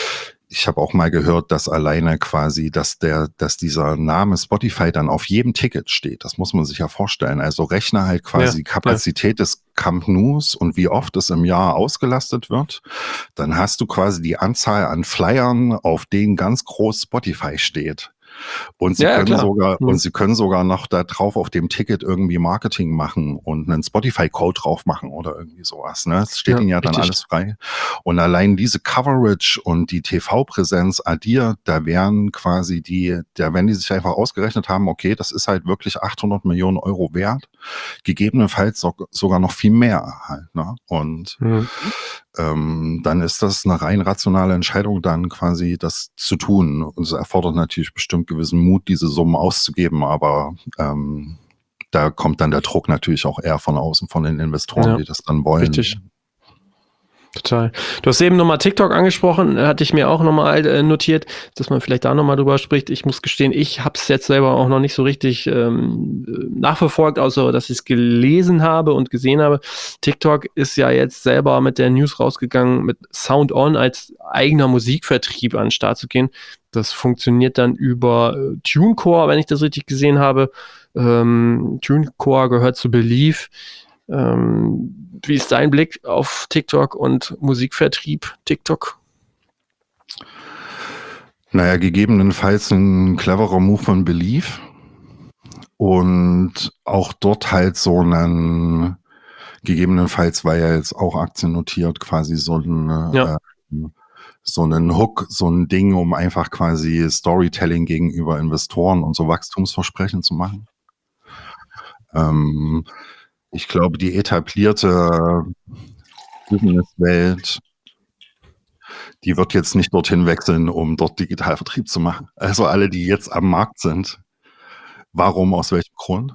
ich habe auch mal gehört, dass alleine quasi, dass dieser Name Spotify dann auf jedem Ticket steht. Das muss man sich ja vorstellen. Also rechne halt quasi die Kapazität des Camp Nous und wie oft es im Jahr ausgelastet wird. Dann hast du quasi die Anzahl an Flyern, auf denen ganz groß Spotify steht. Und sie können sogar noch da drauf auf dem Ticket irgendwie Marketing machen und einen Spotify-Code drauf machen oder irgendwie sowas. Ne? Das steht ihnen ja dann alles frei. Und allein diese Coverage und die TV-Präsenz addiert, da wären quasi wenn die sich einfach ausgerechnet haben, okay, das ist halt wirklich 800 Millionen Euro wert, gegebenenfalls sogar noch viel mehr halt. Ne? Und dann ist das eine rein rationale Entscheidung, dann quasi das zu tun. Und es erfordert natürlich bestimmt gewissen Mut, diese Summen auszugeben, aber da kommt dann der Druck natürlich auch eher von außen, von den Investoren, die das dann wollen. Richtig. Total. Du hast eben nochmal TikTok angesprochen, hatte ich mir auch nochmal notiert, dass man vielleicht da nochmal drüber spricht. Ich muss gestehen, ich habe es jetzt selber auch noch nicht so richtig nachverfolgt, außer dass ich es gelesen habe und gesehen habe. TikTok ist ja jetzt selber mit der News rausgegangen, mit Sound On als eigener Musikvertrieb an den Start zu gehen. Das funktioniert dann über TuneCore, wenn ich das richtig gesehen habe. TuneCore gehört zu Believe. Wie ist dein Blick auf TikTok und Musikvertrieb TikTok? Naja, gegebenenfalls ein cleverer Move von Believe und auch dort halt so einen, gegebenenfalls war ja jetzt auch aktiennotiert, quasi so einen Hook, so ein Ding, um einfach quasi Storytelling gegenüber Investoren und so Wachstumsversprechen zu machen. Ich glaube, die etablierte Businesswelt, die wird jetzt nicht dorthin wechseln, um dort Digitalvertrieb zu machen. Also alle, die jetzt am Markt sind, warum, aus welchem Grund?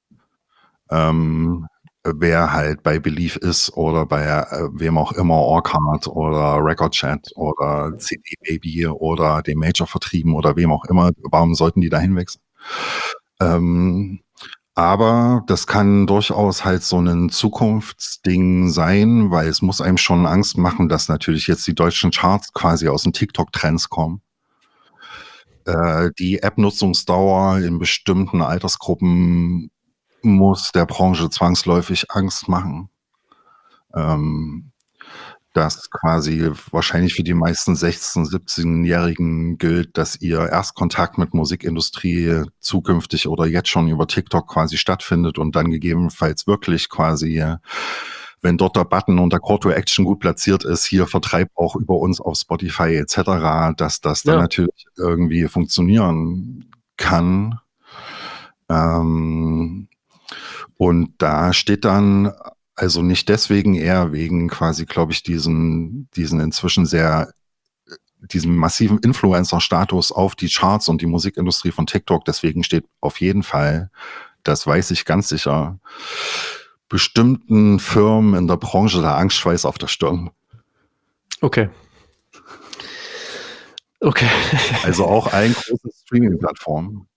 Wer halt bei Believe ist oder bei wem auch immer, Orchard oder Record Chat oder CD Baby oder dem Major-Vertrieben oder wem auch immer, warum sollten die dahin wechseln? Aber das kann durchaus halt so ein Zukunftsding sein, weil es muss einem schon Angst machen, dass natürlich jetzt die deutschen Charts quasi aus den TikTok-Trends kommen. Die App-Nutzungsdauer in bestimmten Altersgruppen muss der Branche zwangsläufig Angst machen. Das quasi wahrscheinlich für die meisten 16-, 17-Jährigen gilt, dass ihr Erstkontakt mit Musikindustrie zukünftig oder jetzt schon über TikTok quasi stattfindet und dann gegebenenfalls wirklich quasi, wenn dort der Button und der Call to Action gut platziert ist, hier Vertreib auch über uns auf Spotify etc., dass das dann natürlich irgendwie funktionieren kann. Und da steht dann, also nicht deswegen, eher wegen quasi, glaube ich, diesen inzwischen diesen massiven Influencer-Status auf die Charts und die Musikindustrie von TikTok. Deswegen steht auf jeden Fall, das weiß ich ganz sicher, bestimmten Firmen in der Branche der Angstschweiß auf der Stirn. Okay. Also auch allen großen Streaming-Plattformen.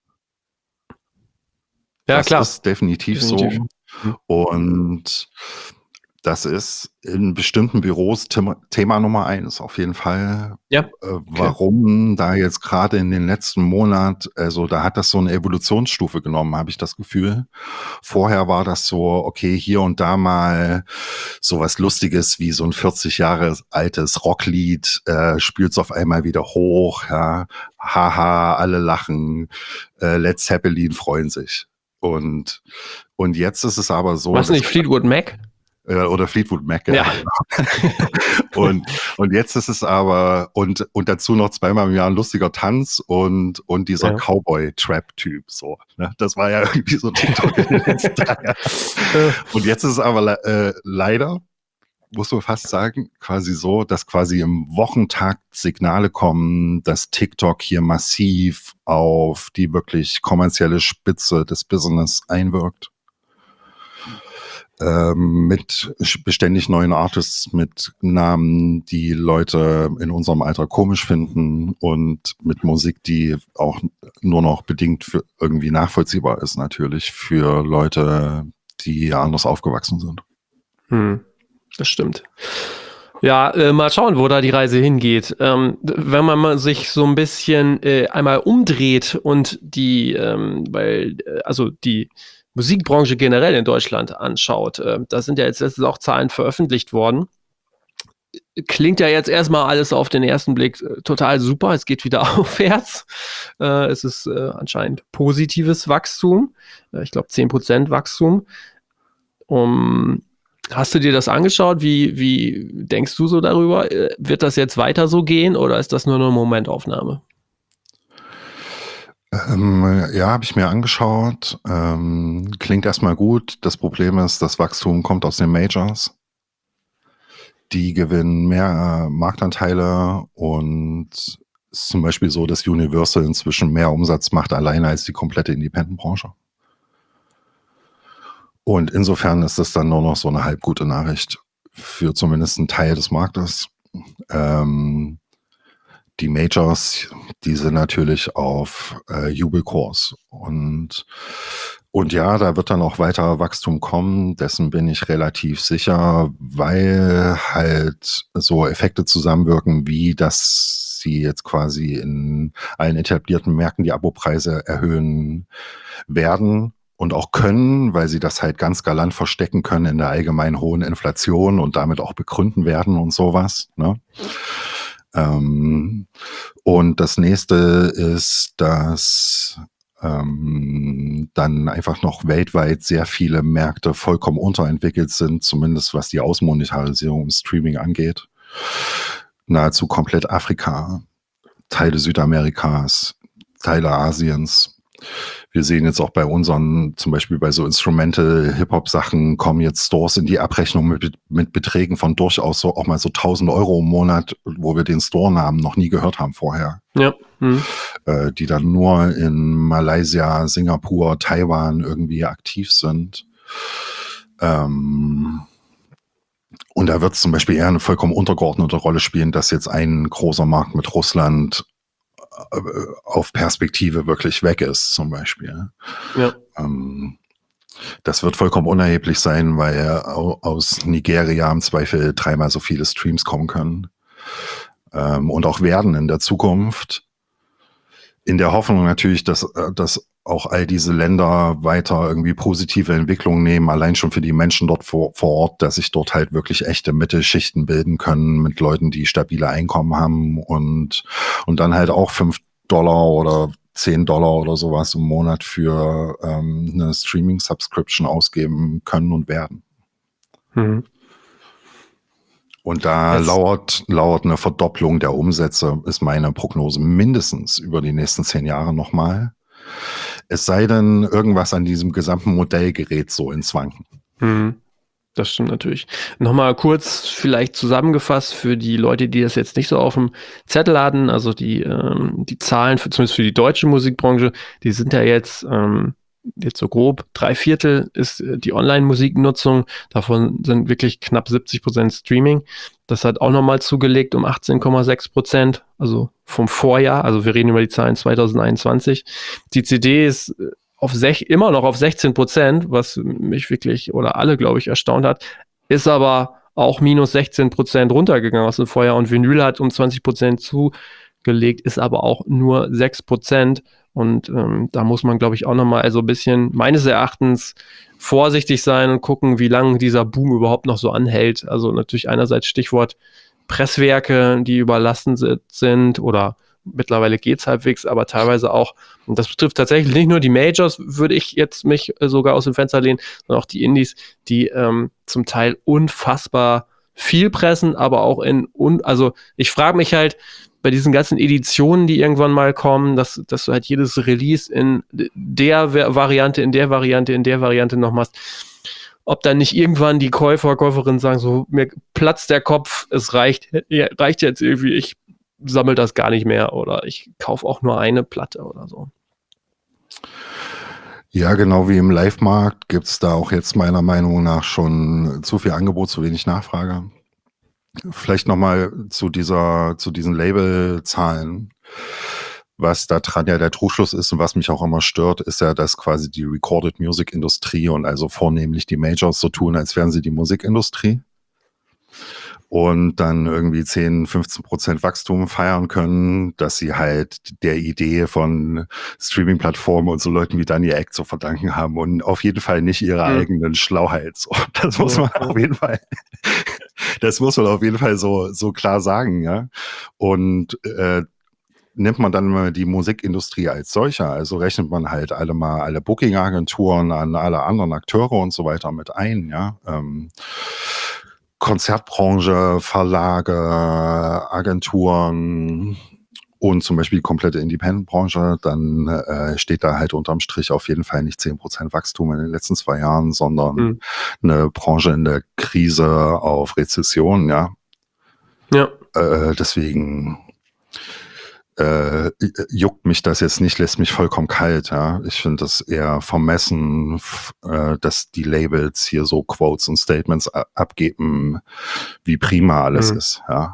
Ja, das klar. Ist definitiv so. Und das ist in bestimmten Büros Thema Nummer 1 auf jeden Fall. Ja. Warum da jetzt gerade in den letzten Monat, also da hat das so eine Evolutionsstufe genommen, habe ich das Gefühl. Vorher war das so, okay, hier und da mal sowas Lustiges wie so ein 40 Jahre altes Rocklied, spielt's auf einmal wieder hoch, ja, haha, alle lachen, Led Zeppelin freuen sich. Und jetzt ist es aber so. Was nicht Fleetwood Mac? Oder Fleetwood Mac, ja. und jetzt ist es aber, und dazu noch zweimal im Jahr ein lustiger Tanz und dieser Cowboy-Trap-Typ, so. Ne? Das war ja irgendwie so TikTok in den letzten 3 Jahren. Und jetzt ist es aber leider, muss man fast sagen, quasi so, dass quasi im Wochentakt Signale kommen, dass TikTok hier massiv auf die wirklich kommerzielle Spitze des Business einwirkt. Mit beständig neuen Artists, mit Namen, die Leute in unserem Alter komisch finden und mit Musik, die auch nur noch bedingt für irgendwie nachvollziehbar ist, natürlich für Leute, die anders aufgewachsen sind. Das stimmt. Ja, mal schauen, wo da die Reise hingeht. Wenn man mal sich so ein bisschen einmal umdreht und die Musikbranche generell in Deutschland anschaut, da sind ja jetzt letztens auch Zahlen veröffentlicht worden. Klingt ja jetzt erstmal alles auf den ersten Blick total super. Es geht wieder aufwärts. Es ist anscheinend positives Wachstum. Ich glaube 10% Wachstum. Hast du dir das angeschaut? Wie denkst du so darüber? Wird das jetzt weiter so gehen oder ist das nur eine Momentaufnahme? Ja, habe ich mir angeschaut. Klingt erstmal gut. Das Problem ist, das Wachstum kommt aus den Majors. Die gewinnen mehr Marktanteile und es ist zum Beispiel so, dass Universal inzwischen mehr Umsatz macht alleine als die komplette Independent-Branche. Und insofern ist das dann nur noch so eine halb gute Nachricht für zumindest einen Teil des Marktes. Die Majors, die sind natürlich auf Jubelkurs. Und ja, da wird dann auch weiter Wachstum kommen. Dessen bin ich relativ sicher, weil halt so Effekte zusammenwirken, wie dass sie jetzt quasi in allen etablierten Märkten die Abopreise erhöhen werden. Und auch können, weil sie das halt ganz galant verstecken können in der allgemein hohen Inflation und damit auch begründen werden und sowas. Ne? Und das nächste ist, dass dann einfach noch weltweit sehr viele Märkte vollkommen unterentwickelt sind, zumindest was die Ausmonetarisierung im Streaming angeht. Nahezu komplett Afrika, Teile Südamerikas, Teile Asiens. Wir sehen jetzt auch bei unseren, zum Beispiel bei so Instrumental-Hip-Hop-Sachen, kommen jetzt Stores in die Abrechnung mit Beträgen von durchaus so auch mal so 1.000 Euro im Monat, wo wir den Store-Namen noch nie gehört haben vorher. Ja. Die dann nur in Malaysia, Singapur, Taiwan irgendwie aktiv sind. Und da wird es zum Beispiel eher eine vollkommen untergeordnete Rolle spielen, dass jetzt ein großer Markt mit Russland auf Perspektive wirklich weg ist, zum Beispiel. Ja. Das wird vollkommen unerheblich sein, weil aus Nigeria im Zweifel 3-mal so viele Streams kommen können. Und auch werden in der Zukunft. In der Hoffnung natürlich, dass auch all diese Länder weiter irgendwie positive Entwicklungen nehmen, allein schon für die Menschen dort vor Ort, dass sich dort halt wirklich echte Mittelschichten bilden können mit Leuten, die stabile Einkommen haben und dann halt auch $5 oder $10 oder sowas im Monat für eine Streaming-Subscription ausgeben können und werden. Mhm. Und da lauert eine Verdopplung der Umsätze, ist meine Prognose, mindestens über die nächsten 10 Jahre nochmal. Es sei denn, irgendwas an diesem gesamten Modell gerät so ins Wanken. Das stimmt natürlich. Nochmal kurz vielleicht zusammengefasst für die Leute, die das jetzt nicht so auf dem Zettel hatten, also die Zahlen, zumindest für die deutsche Musikbranche, die sind ja jetzt so grob 3/4 ist die Online-Musiknutzung, davon sind wirklich knapp 70% Streaming. Das hat auch nochmal zugelegt um 18,6%, also vom Vorjahr, also wir reden über die Zahlen 2021. Die CD ist immer noch auf 16%, was mich wirklich oder alle, glaube ich, erstaunt hat, ist aber auch minus 16% runtergegangen aus dem Vorjahr und Vinyl hat um 20% zugelegt, ist aber auch nur 6%. Und da muss man, glaube ich, auch nochmal ein bisschen meines Erachtens vorsichtig sein und gucken, wie lange dieser Boom überhaupt noch so anhält. Also natürlich einerseits Stichwort Presswerke, die überlassen sind oder mittlerweile geht's halbwegs, aber teilweise auch, und das betrifft tatsächlich nicht nur die Majors, würde ich jetzt mich sogar aus dem Fenster lehnen, sondern auch die Indies, die zum Teil unfassbar viel pressen, aber auch also ich frage mich halt, bei diesen ganzen Editionen, die irgendwann mal kommen, dass du halt jedes Release in der Variante, in der Variante noch machst, ob dann nicht irgendwann die Käuferinnen sagen, so, mir platzt der Kopf, es reicht jetzt irgendwie, ich sammle das gar nicht mehr oder ich kaufe auch nur eine Platte oder so. Ja, genau wie im Live-Markt gibt es da auch jetzt meiner Meinung nach schon zu viel Angebot, zu wenig Nachfrage. Vielleicht nochmal zu diesen Label-Zahlen. Was da dran ja der Trugschluss ist und was mich auch immer stört, ist ja, dass quasi die Recorded Music Industrie und also vornehmlich die Majors so tun, als wären sie die Musikindustrie. und dann irgendwie 10-15% Wachstum feiern können, dass sie halt der Idee von Streaming-Plattformen und so Leuten wie Daniel Ek zu verdanken haben und auf jeden Fall nicht ihrer eigenen Schlauheit. So, das muss man auf jeden Fall, so klar sagen, ja. Und nimmt man dann mal die Musikindustrie als solcher, also rechnet man halt alle Booking-Agenturen an alle anderen Akteure und so weiter mit ein, ja. Konzertbranche, Verlage, Agenturen und zum Beispiel die komplette Independent-Branche, dann steht da halt unterm Strich auf jeden Fall nicht 10% Wachstum in den letzten 2 Jahren, sondern eine Branche in der Krise auf Rezession, ja. Ja. Deswegen juckt mich das jetzt nicht, lässt mich vollkommen kalt, ja. Ich finde das eher vermessen, dass die Labels hier so Quotes und Statements abgeben, wie prima alles ist, ja.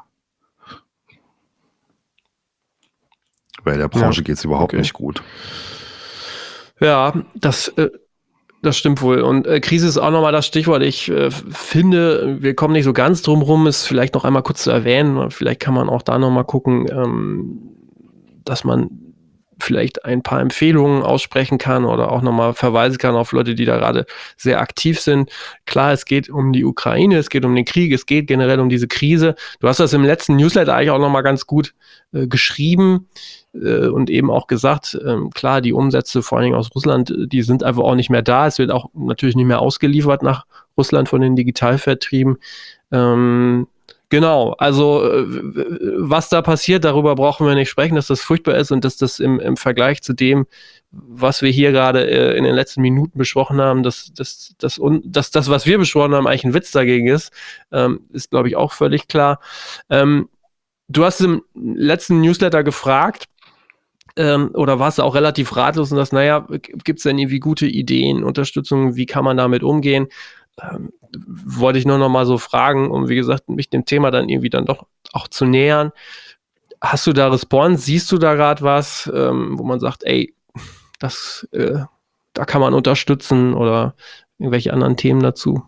Bei der Branche geht es überhaupt nicht gut. Ja, das stimmt wohl. Und Krise ist auch nochmal das Stichwort. Ich finde, wir kommen nicht so ganz drum rum, es vielleicht noch einmal kurz zu erwähnen. Vielleicht kann man auch da nochmal gucken, dass man vielleicht ein paar Empfehlungen aussprechen kann oder auch nochmal verweisen kann auf Leute, die da gerade sehr aktiv sind. Klar, es geht um die Ukraine, es geht um den Krieg, es geht generell um diese Krise. Du hast das im letzten Newsletter eigentlich auch nochmal ganz gut geschrieben und eben auch gesagt, klar, die Umsätze vor allen Dingen aus Russland, die sind einfach auch nicht mehr da. Es wird auch natürlich nicht mehr ausgeliefert nach Russland von den Digitalvertrieben. Genau, also was da passiert, darüber brauchen wir nicht sprechen, dass das furchtbar ist und dass das im Vergleich zu dem, was wir hier gerade in den letzten Minuten besprochen haben, dass das, was wir besprochen haben, eigentlich ein Witz dagegen ist, ist, glaube ich, auch völlig klar. Du hast im letzten Newsletter gefragt, oder warst du auch relativ ratlos und sagst, naja, gibt es denn irgendwie gute Ideen, Unterstützung, wie kann man damit umgehen? Wollte ich nur noch mal so fragen, um wie gesagt, mich dem Thema dann irgendwie dann doch auch zu nähern. Hast du da Response? Siehst du da gerade was, wo man sagt, ey, das, da kann man unterstützen oder irgendwelche anderen Themen dazu?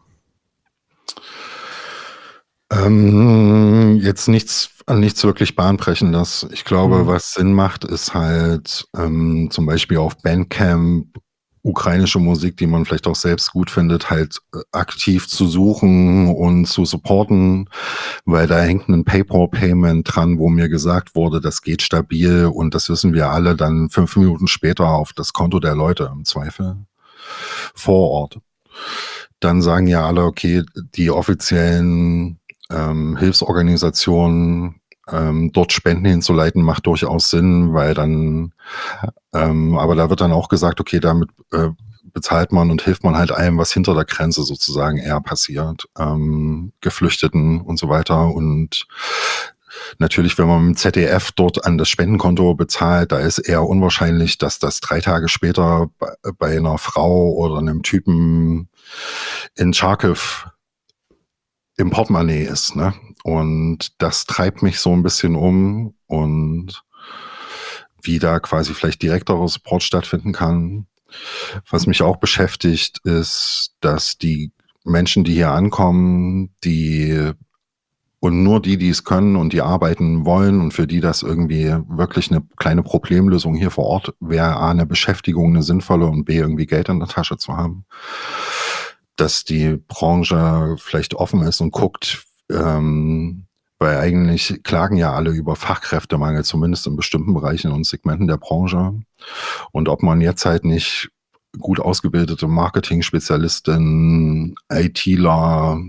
Jetzt nichts wirklich Bahnbrechendes. Ich glaube, was Sinn macht, ist halt zum Beispiel auf Bandcamp ukrainische Musik, die man vielleicht auch selbst gut findet, halt aktiv zu suchen und zu supporten, weil da hängt ein PayPal-Payment dran, wo mir gesagt wurde, das geht stabil und das wissen wir alle dann 5 Minuten später auf das Konto der Leute im Zweifel vor Ort. Dann sagen ja alle, okay, die offiziellen Hilfsorganisationen dort Spenden hinzuleiten, macht durchaus Sinn, weil dann, aber da wird dann auch gesagt, okay, damit bezahlt man und hilft man halt allem, was hinter der Grenze sozusagen eher passiert, Geflüchteten und so weiter. Und natürlich, wenn man mit dem ZDF dort an das Spendenkonto bezahlt, da ist eher unwahrscheinlich, dass das 3 Tage später bei einer Frau oder einem Typen in Charkiw im Portemonnaie ist, ne? Und das treibt mich so ein bisschen um und wie da quasi vielleicht direkterer Support stattfinden kann. Was mich auch beschäftigt, ist, dass die Menschen, die hier ankommen, und nur die es können und die arbeiten wollen und für die das irgendwie wirklich eine kleine Problemlösung hier vor Ort wäre, A, eine Beschäftigung, eine sinnvolle und B, irgendwie Geld in der Tasche zu haben, dass die Branche vielleicht offen ist und guckt, weil eigentlich klagen ja alle über Fachkräftemangel, zumindest in bestimmten Bereichen und Segmenten der Branche. Und ob man jetzt halt nicht gut ausgebildete Marketing-Spezialisten, ITler,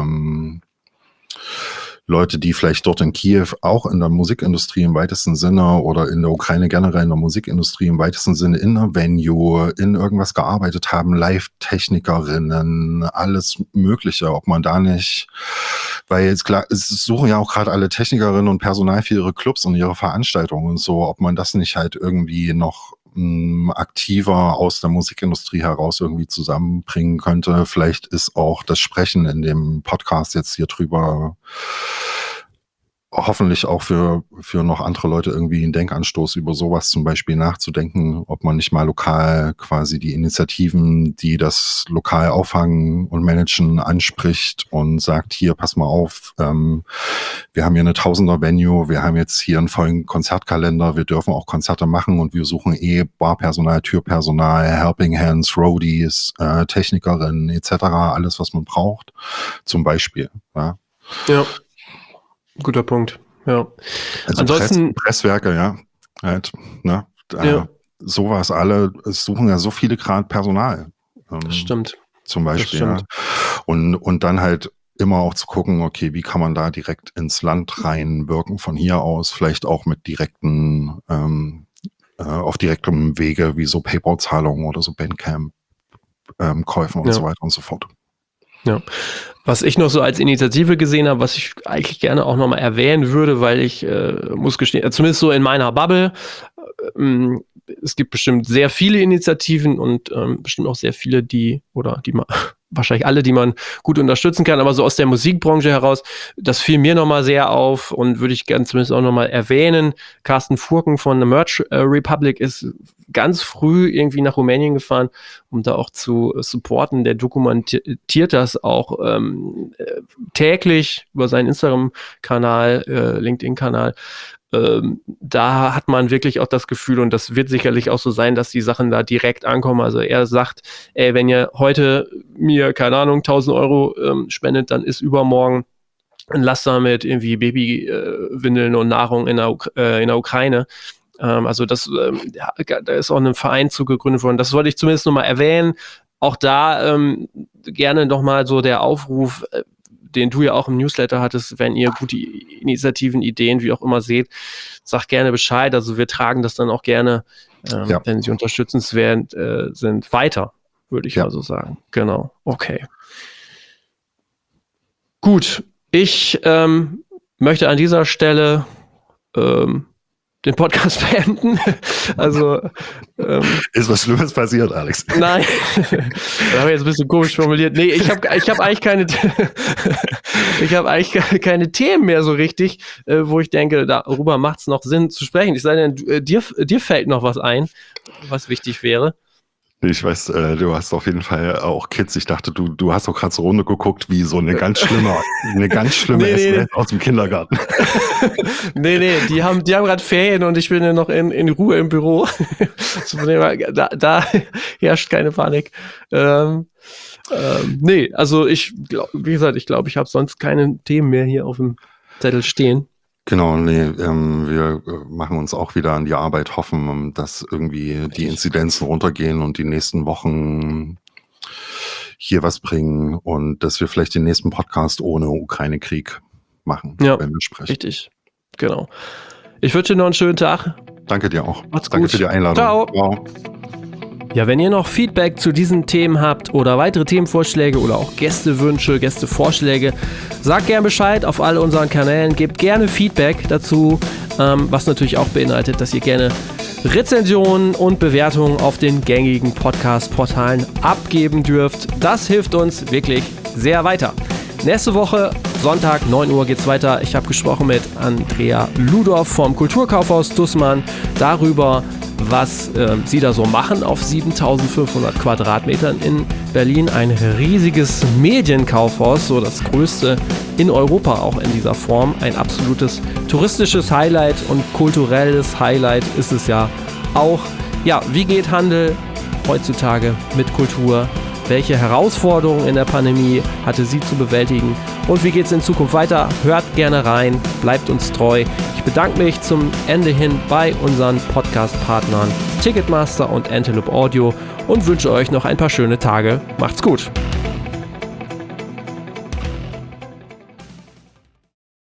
Leute, die vielleicht dort in Kiew auch in der Musikindustrie im weitesten Sinne oder in der Ukraine generell in der Musikindustrie im weitesten Sinne in einer Venue, in irgendwas gearbeitet haben, Live-Technikerinnen, alles Mögliche, ob man da nicht, weil jetzt klar, es suchen ja auch gerade alle Technikerinnen und Personal für ihre Clubs und ihre Veranstaltungen und so, ob man das nicht halt irgendwie noch aktiver aus der Musikindustrie heraus irgendwie zusammenbringen könnte. Vielleicht ist auch das Sprechen in dem Podcast jetzt hier drüber hoffentlich auch für noch andere Leute irgendwie einen Denkanstoß, über sowas zum Beispiel nachzudenken, ob man nicht mal lokal quasi die Initiativen, die das lokal auffangen und managen, anspricht und sagt, hier, pass mal auf, wir haben hier eine 1000er-Venue, wir haben jetzt hier einen vollen Konzertkalender, wir dürfen auch Konzerte machen und wir suchen Barpersonal, Türpersonal, Helping Hands, Roadies, Technikerinnen etc., alles, was man braucht, zum Beispiel. Ja. Guter Punkt, ja. Also ansonsten Presswerke, ja. Halt, ne? Sowas alle, es suchen ja so viele gerade Personal. Das stimmt. Zum Beispiel. Ja. Und dann halt immer auch zu gucken, okay, wie kann man da direkt ins Land reinwirken von hier aus, vielleicht auch mit auf direktem Wege, wie so PayPal-Zahlungen oder so Bandcamp-Käufen und so weiter und so fort. Ja. Was ich noch so als Initiative gesehen habe, was ich eigentlich gerne auch nochmal erwähnen würde, weil ich muss gestehen, zumindest so in meiner Bubble, es gibt bestimmt sehr viele Initiativen und bestimmt auch sehr viele, die man wahrscheinlich alle, die man gut unterstützen kann, aber so aus der Musikbranche heraus, das fiel mir nochmal sehr auf und würde ich gerne zumindest auch nochmal erwähnen. Carsten Furken von The Merch Republic ist ganz früh irgendwie nach Rumänien gefahren, um da auch zu supporten. Der dokumentiert das auch täglich über seinen Instagram-Kanal, LinkedIn-Kanal. Da hat man wirklich auch das Gefühl, und das wird sicherlich auch so sein, dass die Sachen da direkt ankommen. Also er sagt, wenn ihr heute mir, keine Ahnung, 1000 Euro spendet, dann ist übermorgen ein Laster mit irgendwie Babywindeln und Nahrung in der Ukraine. Also da ist auch ein Verein zu gegründet worden. Das wollte ich zumindest nochmal erwähnen. Auch da gerne nochmal so der Aufruf, den du ja auch im Newsletter hattest, wenn ihr gute Initiativen, Ideen, wie auch immer seht, sagt gerne Bescheid. Also wir tragen das dann auch gerne, wenn sie unterstützenswert sind, weiter, würde ich mal so sagen. Genau, okay. Gut, ich möchte an dieser Stelle den Podcast beenden. Also ist was Schlimmes passiert, Alex? Nein, das habe ich jetzt ein bisschen komisch formuliert. Nee, ich hab eigentlich keine Themen mehr so richtig, wo ich denke, darüber macht es noch Sinn zu sprechen. Es sei denn, dir fällt noch was ein, was wichtig wäre. Ich weiß, du hast auf jeden Fall auch Kids. Ich dachte, du hast auch gerade so Runde geguckt, wie so eine ganz schlimme SMS aus dem Kindergarten. Nee, die haben gerade Ferien und ich bin ja noch in Ruhe im Büro. Da herrscht keine Panik. Nee, also wie gesagt, ich glaube, ich habe sonst keine Themen mehr hier auf dem Zettel stehen. Genau, wir machen uns auch wieder an die Arbeit, hoffen, dass irgendwie die Inzidenzen runtergehen und die nächsten Wochen hier was bringen und dass wir vielleicht den nächsten Podcast ohne Ukraine-Krieg machen, wenn wir sprechen. Richtig, genau. Ich wünsche dir noch einen schönen Tag. Danke dir auch. Macht's Danke gut. für die Einladung. Ciao. Ja, wenn ihr noch Feedback zu diesen Themen habt oder weitere Themenvorschläge oder auch Gästewünsche, Gästevorschläge, sagt gerne Bescheid auf all unseren Kanälen, gebt gerne Feedback dazu, was natürlich auch beinhaltet, dass ihr gerne Rezensionen und Bewertungen auf den gängigen Podcast-Portalen abgeben dürft. Das hilft uns wirklich sehr weiter. Nächste Woche, Sonntag, 9 Uhr geht's weiter. Ich habe gesprochen mit Andrea Ludorf vom Kulturkaufhaus Dussmann darüber, was sie da so machen auf 7.500 Quadratmetern in Berlin. Ein riesiges Medienkaufhaus, so das größte in Europa auch in dieser Form. Ein absolutes touristisches Highlight und kulturelles Highlight ist es ja auch. Ja, wie geht Handel heutzutage mit Kultur? Welche Herausforderungen in der Pandemie hatte sie zu bewältigen? Und wie geht es in Zukunft weiter? Hört gerne rein, bleibt uns treu. Ich bedanke mich zum Ende hin bei unseren Podcast-Partnern Ticketmaster und Antelope Audio und wünsche euch noch ein paar schöne Tage. Macht's gut!